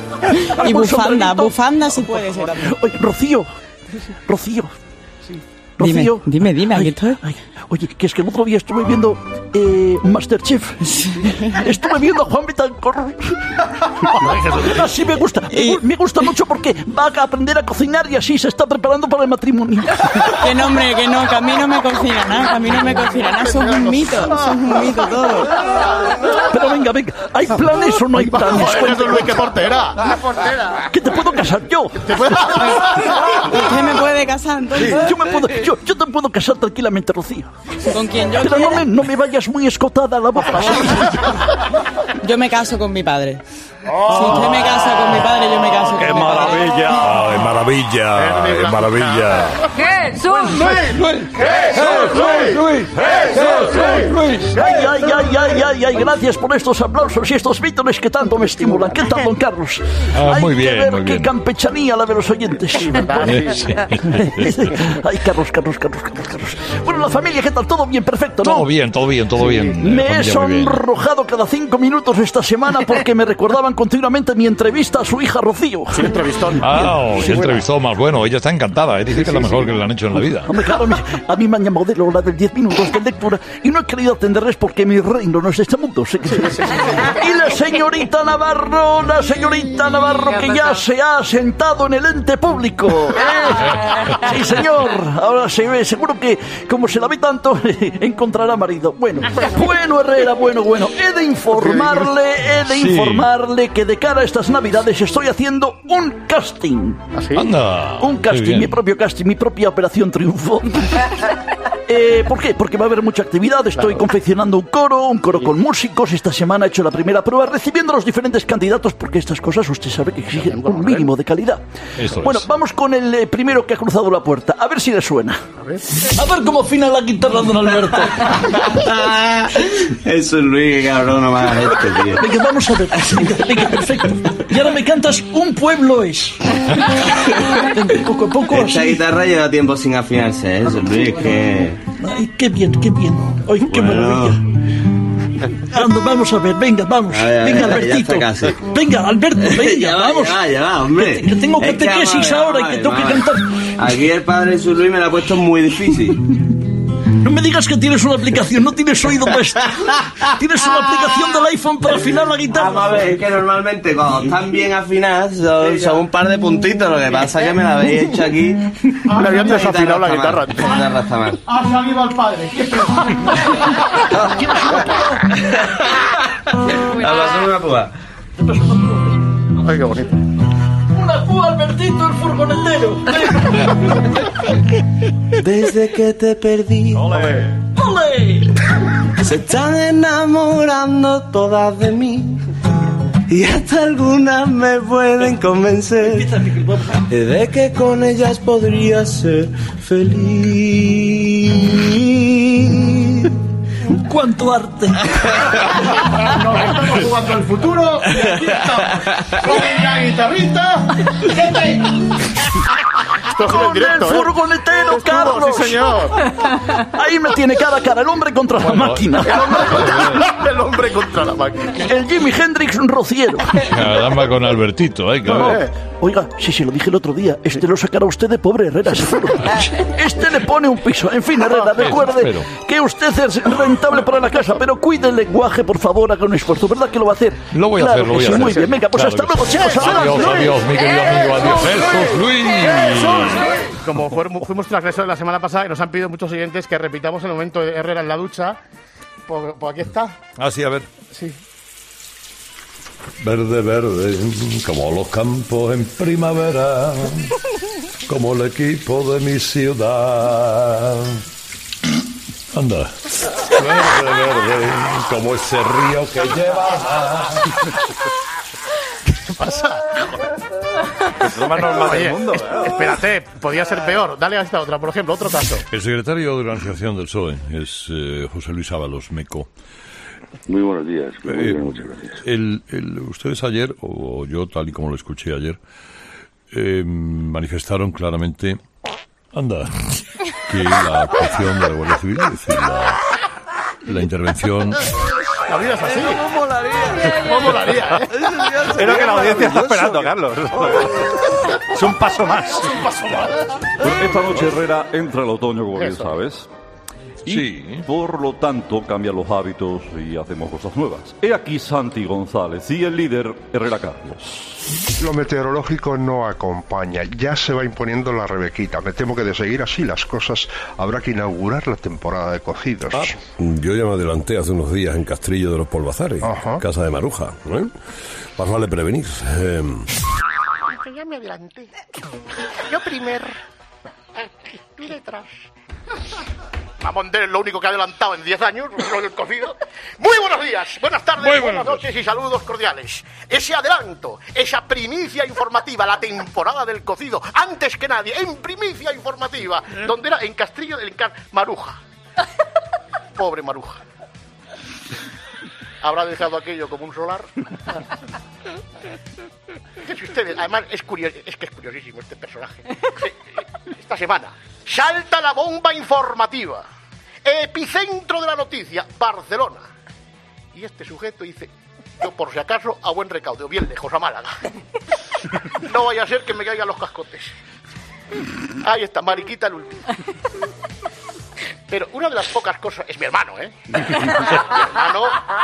[SPEAKER 18] Y bufanda, bufanda sí puede ser.
[SPEAKER 7] Oye, Rocío, Rocío. Sí. Rocío.
[SPEAKER 18] Dime, dime, dime, aquí estoy.
[SPEAKER 7] Ay, oye, que es que el otro día estuve viendo eh, Masterchef. Estuve viendo a Juan Betancourt. Así me gusta. Me, me gusta mucho porque va a aprender a cocinar y así se está preparando para el matrimonio.
[SPEAKER 18] Que no, hombre, que no, que a mí no me cocina nada, que a mí no me cocina nada. Eso es un mito, eso es un mito todo.
[SPEAKER 7] Pero venga, venga, ¿hay planes o no hay planes?
[SPEAKER 5] ¡Qué portera!
[SPEAKER 6] Una portera.
[SPEAKER 7] ¿Que te puedo casar yo?
[SPEAKER 5] ¿Te puedo?
[SPEAKER 18] ¿Usted me puede casar entonces?
[SPEAKER 7] Yo, me puedo, yo, yo te puedo casar tranquilamente, Rocío.
[SPEAKER 18] ¿Con quien yo
[SPEAKER 7] Pero no
[SPEAKER 18] quiera?
[SPEAKER 7] me, no me vayas muy escotada a la boca.
[SPEAKER 18] Yo me caso con mi padre. Si usted me casa con mi padre, yo me caso con
[SPEAKER 3] ¡Qué
[SPEAKER 18] mi padre.
[SPEAKER 3] maravilla! ¡Ay, maravilla! ¡Qué maravilla!
[SPEAKER 14] ¡Jesús!
[SPEAKER 7] Ay, ay, ay, ay, ay, ay, gracias por estos aplausos y estos vítores que tanto me estimulan. ¿Qué tal, don Carlos?
[SPEAKER 3] Ah,
[SPEAKER 7] Hay
[SPEAKER 3] muy
[SPEAKER 7] que
[SPEAKER 3] bien,
[SPEAKER 7] ver
[SPEAKER 3] muy
[SPEAKER 7] qué
[SPEAKER 3] bien.
[SPEAKER 7] campechanía la de los oyentes.
[SPEAKER 3] Sí.
[SPEAKER 7] Ay, Carlos, Carlos, Carlos, Carlos, Carlos. Bueno, la familia, ¿qué tal? Todo bien, perfecto, ¿no?
[SPEAKER 3] Todo bien, todo bien, todo bien.
[SPEAKER 7] Me
[SPEAKER 3] Eh,
[SPEAKER 7] he
[SPEAKER 3] familia, muy bien.
[SPEAKER 7] sonrojado cada cinco minutos esta semana porque me recordaban continuamente mi entrevista a su hija Rocío.
[SPEAKER 5] Sí, entrevistón.
[SPEAKER 3] Ah, oh,
[SPEAKER 7] Sí,
[SPEAKER 3] qué
[SPEAKER 7] bueno.
[SPEAKER 3] entrevistó más bueno. Ella está encantada. ¿eh? Dice que es la mejor que le han hecho en la vida.
[SPEAKER 7] Hombre, claro, a mí, a mí me han llamado de la hora del diez minutos de lectura y no he querido atenderles porque mi reino no es de este mundo. Sé que- Y la señorita Navarro, la señorita Navarro que ya se ha sentado en el ente público. ¿Eh? Sí, señor. Ahora se ve, seguro que como se la ve tanto, encontrará marido. Bueno, bueno, Herrera, bueno, bueno. He de informarle, he de
[SPEAKER 3] Sí.
[SPEAKER 7] informarle que de cara a estas navidades estoy haciendo un casting.
[SPEAKER 3] Anda.
[SPEAKER 7] Un
[SPEAKER 3] qué
[SPEAKER 7] casting,
[SPEAKER 3] bien.
[SPEAKER 7] mi propio casting, mi propia Operación Triunfo. Eh, ¿Por qué? Porque va a haber mucha actividad. Estoy confeccionando un coro, un coro con músicos. Esta semana he hecho la primera prueba recibiendo a los diferentes candidatos porque estas cosas usted sabe que exigen un mínimo de calidad.
[SPEAKER 3] Eso
[SPEAKER 7] Bueno,
[SPEAKER 3] es.
[SPEAKER 7] vamos con el eh, primero que ha cruzado la puerta. A ver si le suena. A ver, cómo afina la guitarra don Alberto.
[SPEAKER 19] Eso es Luis, qué cabrón, no me hagas esto, tío.
[SPEAKER 7] Venga, vamos a ver. Venga, venga, perfecto. Y ahora me cantas Un pueblo es. Venga, poco a poco
[SPEAKER 19] Esta
[SPEAKER 7] así.
[SPEAKER 19] guitarra lleva tiempo sin afinarse, ¿eh? Eso es Luis, que...
[SPEAKER 7] Ay, qué bien, qué bien. Ay, qué
[SPEAKER 19] Bueno.
[SPEAKER 7] maravilla. Anda, vamos a ver, venga, vamos.
[SPEAKER 19] A ver, a ver,
[SPEAKER 7] venga,
[SPEAKER 19] ya
[SPEAKER 7] Albertito.
[SPEAKER 19] está casi.
[SPEAKER 7] Venga, Alberto, venga,
[SPEAKER 19] Ya va,
[SPEAKER 7] vamos.
[SPEAKER 19] ya va, ya va, hombre.
[SPEAKER 7] Que, que tengo
[SPEAKER 19] Es que
[SPEAKER 7] catequesis
[SPEAKER 19] vamos a ver,
[SPEAKER 7] ahora y
[SPEAKER 19] vamos
[SPEAKER 7] que
[SPEAKER 19] a
[SPEAKER 7] tengo
[SPEAKER 19] ver,
[SPEAKER 7] que
[SPEAKER 19] vamos a
[SPEAKER 7] cantar.
[SPEAKER 19] ver. Aquí el padre Jesús Luis me la ha puesto muy difícil.
[SPEAKER 7] No me digas que tienes una aplicación, no tienes oído para esto. Tienes una aplicación del iPhone para afinar la guitarra.
[SPEAKER 19] Vamos a ver, es que normalmente cuando están bien afinadas son, son un par de puntitos. Lo que pasa es que me la habéis hecho aquí.
[SPEAKER 5] Le habían desafinado la guitarra.
[SPEAKER 19] La guitarra está mal.
[SPEAKER 6] Ha salido al padre.
[SPEAKER 19] La pasó una púa.
[SPEAKER 5] Ay, qué bonito.
[SPEAKER 7] Una púa, Albertito, el furgonetero.
[SPEAKER 19] Desde que te perdí,
[SPEAKER 7] ¡Ole!
[SPEAKER 19] se están enamorando todas de mí. Y hasta algunas me pueden convencer de que con ellas podría ser feliz.
[SPEAKER 7] ¡Cuánto arte!
[SPEAKER 6] Nos estamos jugando al futuro y aquí estamos. Con la guitarrita.
[SPEAKER 5] Esto es en
[SPEAKER 7] ¡Con
[SPEAKER 5] directo,
[SPEAKER 7] el
[SPEAKER 5] ¿eh?
[SPEAKER 7] furgonetero,
[SPEAKER 5] Estuvo,
[SPEAKER 7] Carlos!
[SPEAKER 5] sí, señor.
[SPEAKER 7] Ahí me tiene cara a cara, el hombre contra la máquina.
[SPEAKER 5] El hombre contra, el hombre contra la máquina.
[SPEAKER 7] El Jimi Hendrix rociero.
[SPEAKER 3] Caramba con Albertito, ¿eh? Que a
[SPEAKER 7] No,
[SPEAKER 3] ver.
[SPEAKER 7] oiga, si se lo dije el otro día, este lo sacará usted de pobre Herrera, seguro. Este le pone un piso. En fin, Herrera, recuerde
[SPEAKER 3] espero.
[SPEAKER 7] que usted es rentable para la casa, pero cuide el lenguaje, por favor, haga un esfuerzo. ¿Verdad que lo va a hacer?
[SPEAKER 3] Lo voy a
[SPEAKER 7] Claro
[SPEAKER 3] hacer, lo
[SPEAKER 7] que
[SPEAKER 3] voy a
[SPEAKER 7] sí,
[SPEAKER 3] hacer.
[SPEAKER 7] Muy bien, venga, pues
[SPEAKER 3] Claro
[SPEAKER 7] hasta
[SPEAKER 3] que
[SPEAKER 7] luego,
[SPEAKER 3] sí.
[SPEAKER 7] chicos.
[SPEAKER 3] Adiós, adiós, mi querido amigo. Adiós, Jesús Luis.
[SPEAKER 5] Como fuimos fuimos transgresores la semana pasada y nos han pedido muchos oyentes que repitamos el momento de Herrera en la ducha, pues, pues aquí está.
[SPEAKER 3] Ah, sí, a ver.
[SPEAKER 5] Sí.
[SPEAKER 3] Verde, verde, como los campos en primavera, como el equipo de mi ciudad. Anda. Verde, verde, como ese río que lleva.
[SPEAKER 5] ¿Qué pasa?
[SPEAKER 13] Es lo más normal
[SPEAKER 5] Oye,
[SPEAKER 13] del mundo.
[SPEAKER 5] es- espérate, podía ser peor. Dale a esta otra, por ejemplo, otro caso.
[SPEAKER 3] El secretario de la Organización del P S O E es eh, José Luis Ábalos Meco.
[SPEAKER 20] Muy buenos días. Muy
[SPEAKER 3] Eh,
[SPEAKER 20] bien, muchas gracias.
[SPEAKER 3] el, el- ustedes ayer, o yo tal y como lo escuché ayer, eh, manifestaron claramente, anda, que la actuación de la Guardia Civil, es decir, la, la intervención...
[SPEAKER 5] La vida es así.
[SPEAKER 13] ¿Cómo molaría?
[SPEAKER 5] ¿Cómo molaría, eh?
[SPEAKER 13] Creo que la audiencia está esperando, Carlos.
[SPEAKER 12] Es un paso más.
[SPEAKER 5] Es un paso más.
[SPEAKER 12] Bueno, esta noche Herrera entra el otoño, como bien
[SPEAKER 5] Eso.
[SPEAKER 12] sabes. Y
[SPEAKER 3] Sí.
[SPEAKER 12] por lo tanto cambian los hábitos y hacemos cosas nuevas. He aquí Santi González y el líder Herrera Carlos.
[SPEAKER 16] Lo meteorológico no acompaña, ya se va imponiendo la Rebequita. Me temo que de seguir así las cosas habrá que inaugurar la temporada de cocidos.
[SPEAKER 21] Yo ya me adelanté hace unos días en Castrillo de los Polvazares, casa de Maruja. ¿eh? Más vale prevenir. Eh,
[SPEAKER 5] Que ya me adelanté. Yo primero. Aquí, tú detrás. Vamos, es lo único que ha adelantado en diez años, lo del cocido. Muy buenos días, buenas tardes,
[SPEAKER 3] Muy
[SPEAKER 5] buenas
[SPEAKER 3] buenos
[SPEAKER 5] noches y saludos cordiales. Ese adelanto, esa primicia informativa, la temporada del cocido, antes que nadie, en primicia informativa, donde era en Castrillo del Encar... Maruja. Pobre Maruja. Habrá dejado aquello como un solar. Fíjense ustedes, además es curioso, es que es curiosísimo este personaje. Esta semana salta la bomba informativa. Epicentro de la noticia, Barcelona. Y este sujeto dice, yo por si acaso a buen recaudo, bien lejos, a Málaga. No vaya a ser que me caigan los cascotes. Ahí está, Mariquita el último. Pero una de las pocas cosas... Es mi hermano, ¿eh? Mi hermano...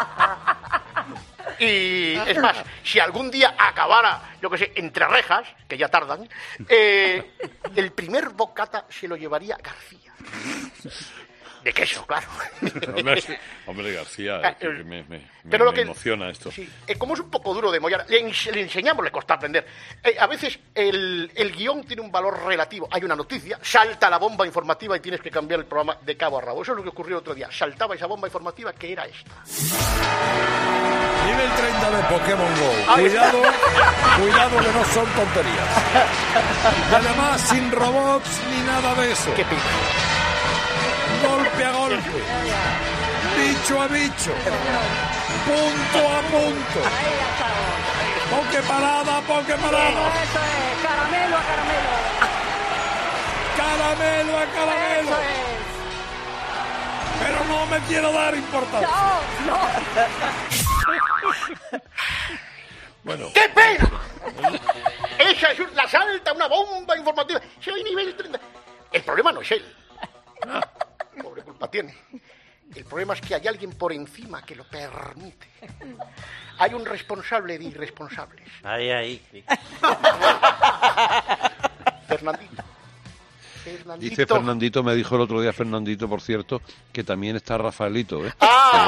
[SPEAKER 5] Y es más, si algún día acabara, yo que sé, entre rejas, que ya tardan, eh, el primer bocata se lo llevaría García. De queso, claro.
[SPEAKER 3] Hombre, hombre, García,
[SPEAKER 5] Ah,
[SPEAKER 3] que me, me,
[SPEAKER 5] pero
[SPEAKER 3] me
[SPEAKER 5] lo que-
[SPEAKER 3] emociona esto.
[SPEAKER 5] Sí, eh, como es un poco duro de mollar, le, ens- le enseñamos, le costó aprender. Eh, a veces el, el guión tiene un valor relativo. Hay una noticia, salta la bomba informativa y tienes que cambiar el programa de cabo a rabo. Eso es lo que ocurrió el otro día. Saltaba esa bomba informativa que era esta.
[SPEAKER 21] Nivel treinta de Pokémon Go.
[SPEAKER 5] Ahí está.
[SPEAKER 21] Cuidado, cuidado que no son tonterías. Y además sin robots ni nada de eso.
[SPEAKER 5] Qué pena.
[SPEAKER 21] Golpe a golpe. Bicho a bicho. Punto a punto. Poke parada, poke parada.
[SPEAKER 14] Caramelo a caramelo.
[SPEAKER 21] Caramelo a caramelo. Pero no me quiero dar importancia.
[SPEAKER 14] No, no.
[SPEAKER 21] Bueno.
[SPEAKER 5] ¡Qué pena! Esa es la salta, una bomba informativa. Soy nivel treinta. El problema no es él. Pobre culpa tiene. El problema es que hay alguien por encima que lo permite. Hay un responsable de irresponsables.
[SPEAKER 13] Ahí, ahí.
[SPEAKER 5] Fernandito. Fernandito.
[SPEAKER 21] Dice Fernandito, me dijo el otro día Fernandito, por cierto, que también está Rafaelito, ¿eh?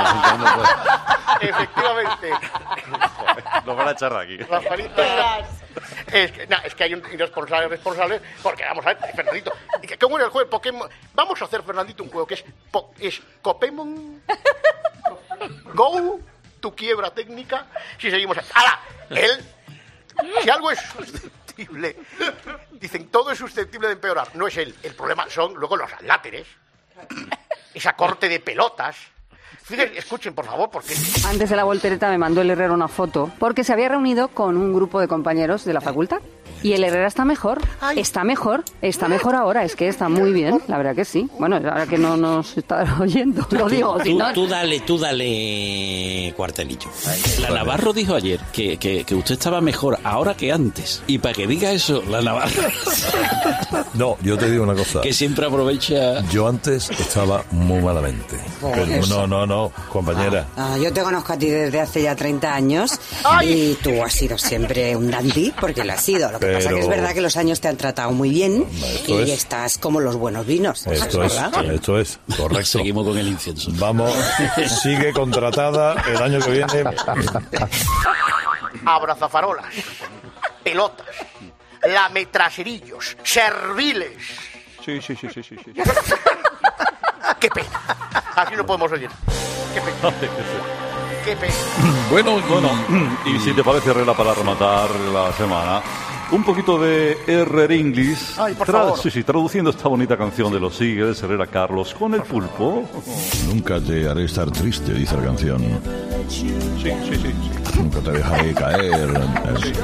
[SPEAKER 5] ¡Ah! Efectivamente.
[SPEAKER 13] Nos van a echar de aquí.
[SPEAKER 5] Rafaelito. Es que, no, es que hay un irresponsable responsable, porque vamos a ver, Fernandito, y que- ¿cómo era el juego de Pokémon? Vamos a hacer, Fernandito, un juego que es, po- es Copémon Go, tu quiebra técnica, si seguimos... ¡Ahora! Él, si algo es susceptible, dicen, todo es susceptible de empeorar, no es él, el problema son luego los láteres, esa corte de pelotas. Fíjense, escuchen, por favor, porque...
[SPEAKER 14] Antes de la voltereta me mandó el Herrera una foto porque se había reunido con un grupo de compañeros de la facultad. Y el Herrera está mejor, está mejor, está mejor ahora, es que está muy bien, la verdad que sí. Bueno, ahora que no nos está oyendo, lo digo.
[SPEAKER 1] Tú,
[SPEAKER 14] si no-
[SPEAKER 1] tú dale, tú dale, cuartelillo. La Navarro dijo ayer que, que, que usted estaba mejor ahora que antes. Y para que diga eso, la Navarro,
[SPEAKER 21] No, yo te digo una cosa.
[SPEAKER 1] que siempre aprovecha...
[SPEAKER 21] Yo antes estaba muy malamente. Pero no, no, no, compañera.
[SPEAKER 22] Ah, yo te conozco a ti desde hace ya treinta años y tú has sido siempre un dandy, porque lo has sido. Lo que pasa
[SPEAKER 21] Pero-
[SPEAKER 22] que es verdad que los años te han tratado muy bien
[SPEAKER 21] Esto
[SPEAKER 22] y
[SPEAKER 21] es-
[SPEAKER 22] estás como los buenos vinos.
[SPEAKER 21] Esto es,
[SPEAKER 22] ¿verdad?
[SPEAKER 21] esto es, correcto.
[SPEAKER 1] Seguimos con el incienso.
[SPEAKER 21] Vamos, sigue contratada el año que viene.
[SPEAKER 5] abrazafarolas, pelotas, lametraserillos, serviles.
[SPEAKER 12] Sí, sí, sí, sí, sí. sí.
[SPEAKER 5] Qué pena. Así no podemos oír. Qué pena. Qué pena.
[SPEAKER 12] Bueno, bueno, y si te parece, Herrera, para rematar la semana, un poquito de Herrera English.
[SPEAKER 5] Ay, por favor.
[SPEAKER 12] Sí, sí, traduciendo esta bonita canción de los Eagles, Herrera Carlos, con el pulpo.
[SPEAKER 3] Nunca te haré estar triste, dice la canción.
[SPEAKER 12] Sí, sí, sí. sí.
[SPEAKER 3] Nunca te dejaré caer. Es-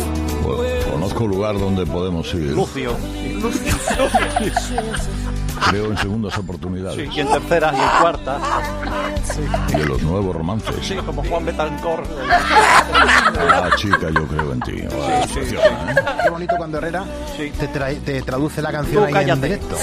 [SPEAKER 3] Bueno, conozco un lugar donde podemos ir.
[SPEAKER 12] Lucio.
[SPEAKER 3] creo en segundas oportunidades.
[SPEAKER 9] Sí, y en terceras y en cuartas.
[SPEAKER 3] Y en los nuevos romances.
[SPEAKER 9] Sí, como Juan Betancourt.
[SPEAKER 3] Ah, chica, yo creo en ti.
[SPEAKER 9] Sí, sí, sí.
[SPEAKER 11] Qué bonito cuando Herrera te, tra- te traduce la canción
[SPEAKER 9] Tú
[SPEAKER 11] ahí
[SPEAKER 9] cállate.
[SPEAKER 11] en directo.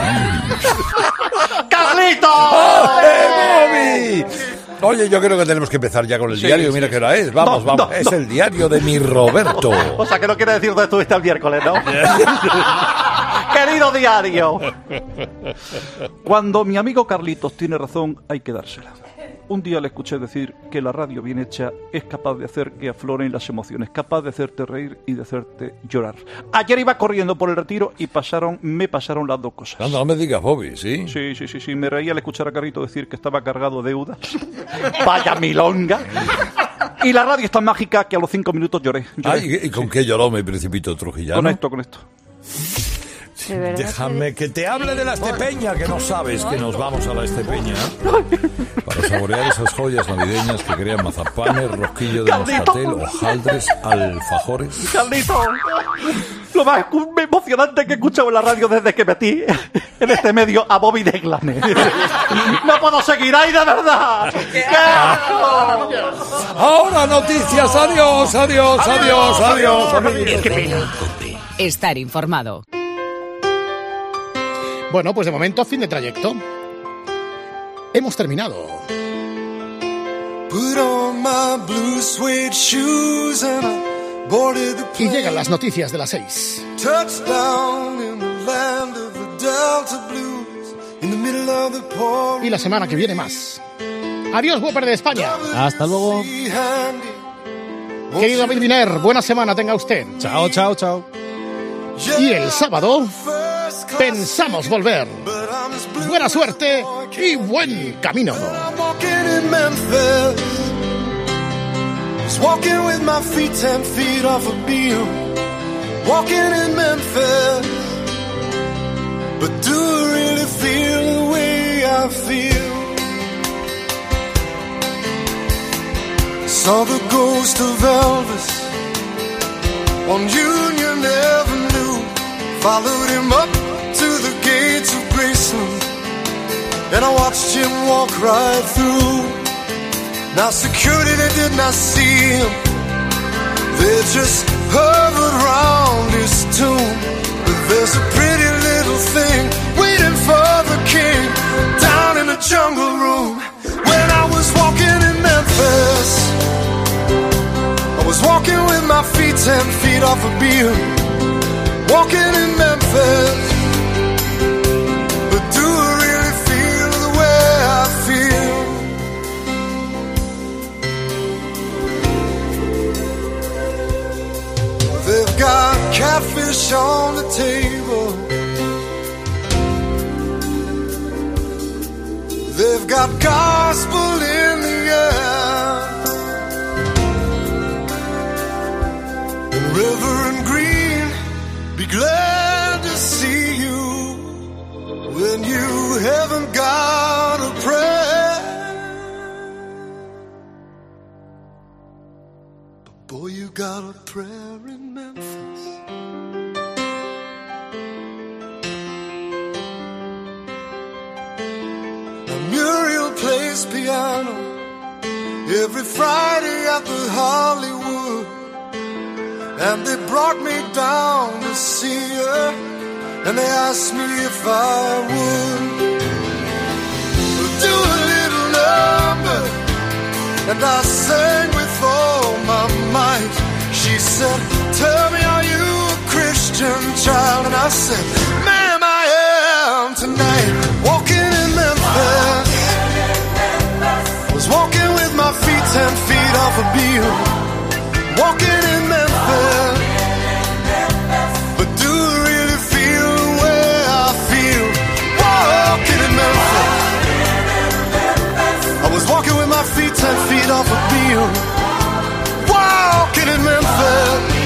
[SPEAKER 9] ¡Carlito!
[SPEAKER 21] ¡Eh, Bobby! Oye, yo creo que tenemos que empezar ya con el
[SPEAKER 9] Sí,
[SPEAKER 21] diario.
[SPEAKER 9] sí,
[SPEAKER 21] Mira
[SPEAKER 9] sí.
[SPEAKER 21] qué hora es. Vamos,
[SPEAKER 9] No,
[SPEAKER 21] vamos.
[SPEAKER 9] no,
[SPEAKER 21] es
[SPEAKER 9] no.
[SPEAKER 21] el diario de mi Roberto.
[SPEAKER 9] O sea, que no quiere decir dónde estuviste el miércoles, ¿no? Querido diario. Cuando mi amigo Carlitos tiene razón, hay que dársela. Un día le escuché decir que la radio bien hecha es capaz de hacer que afloren las emociones, capaz de hacerte reír y de hacerte llorar. Ayer iba corriendo por el Retiro y pasaron, me pasaron las dos cosas.
[SPEAKER 21] Anda, no me digas, Bobby, ¿sí?
[SPEAKER 9] Sí, sí, sí, sí. Me reía al escuchar a Carlito decir que estaba cargado de deudas. Vaya milonga. Y la radio es tan mágica que a los cinco minutos lloré. lloré.
[SPEAKER 21] Ay, ¿y con qué lloró mi principito trujillano?
[SPEAKER 9] Con esto, con esto.
[SPEAKER 14] De verdad
[SPEAKER 21] Déjame que te hable de la Estepeña, que no sabes que nos vamos a la Estepeña para saborear esas joyas navideñas que crean mazapanes, rosquillo de moscatel, hojaldres, alfajores.
[SPEAKER 9] Carlito, lo más emocionante que he escuchado en la radio desde que metí en este medio a Bobby de Glane. No puedo seguir ahí, de verdad.
[SPEAKER 21] Ahora noticias, adiós, adiós, adiós, adiós, amiguitos.
[SPEAKER 2] Estar informado.
[SPEAKER 5] Bueno, pues de momento, fin de trayecto. Hemos terminado.
[SPEAKER 4] Put on my blue suede shoes and I boarded the
[SPEAKER 5] Y
[SPEAKER 4] plane.
[SPEAKER 5] llegan las noticias de las seis.
[SPEAKER 4] Touchdown in the land of the Delta Blues, in the middle of the pouring.
[SPEAKER 5] Y la semana que viene más. Adiós, Whopper de España.
[SPEAKER 23] Hasta luego.
[SPEAKER 5] Querido David Viner, buena semana tenga usted.
[SPEAKER 23] Chao, chao, chao.
[SPEAKER 5] Y el sábado pensamos volver. Buena suerte y buen camino.
[SPEAKER 4] I'm walking in Memphis, just walking with my feet ten feet off a beam. Walking in Memphis, but do I really feel the way I feel? Saw the ghost of Elvis on Union Avenue. Followed him up to the gates of Graceland, and I watched him walk right through. Now security, they did not see him, they just hovered round his tomb. But there's a pretty little thing waiting for the king down in the jungle room. When I was walking in Memphis, I was walking with my feet ten feet off a beam. Walking in Memphis, but do I really feel the way I feel? They've got catfish on the table, they've got gospel in the air, and Reverend Green, be glad to see you when you haven't got a prayer. But boy, you got a prayer in Memphis. Now Muriel plays piano every Friday at the Hollywood, and they brought me down to see her, and they asked me if I would do a little number, and I sang with all my might. She said, tell me, are you a Christian child? And I said, ma'am, I am tonight. Walking in Memphis, was walking with my feet ten feet off a beam. Walking in Memphis, but do I really feel the way I feel? Walking in Memphis, I was walking with my feet ten feet off a beam. Walking in Memphis,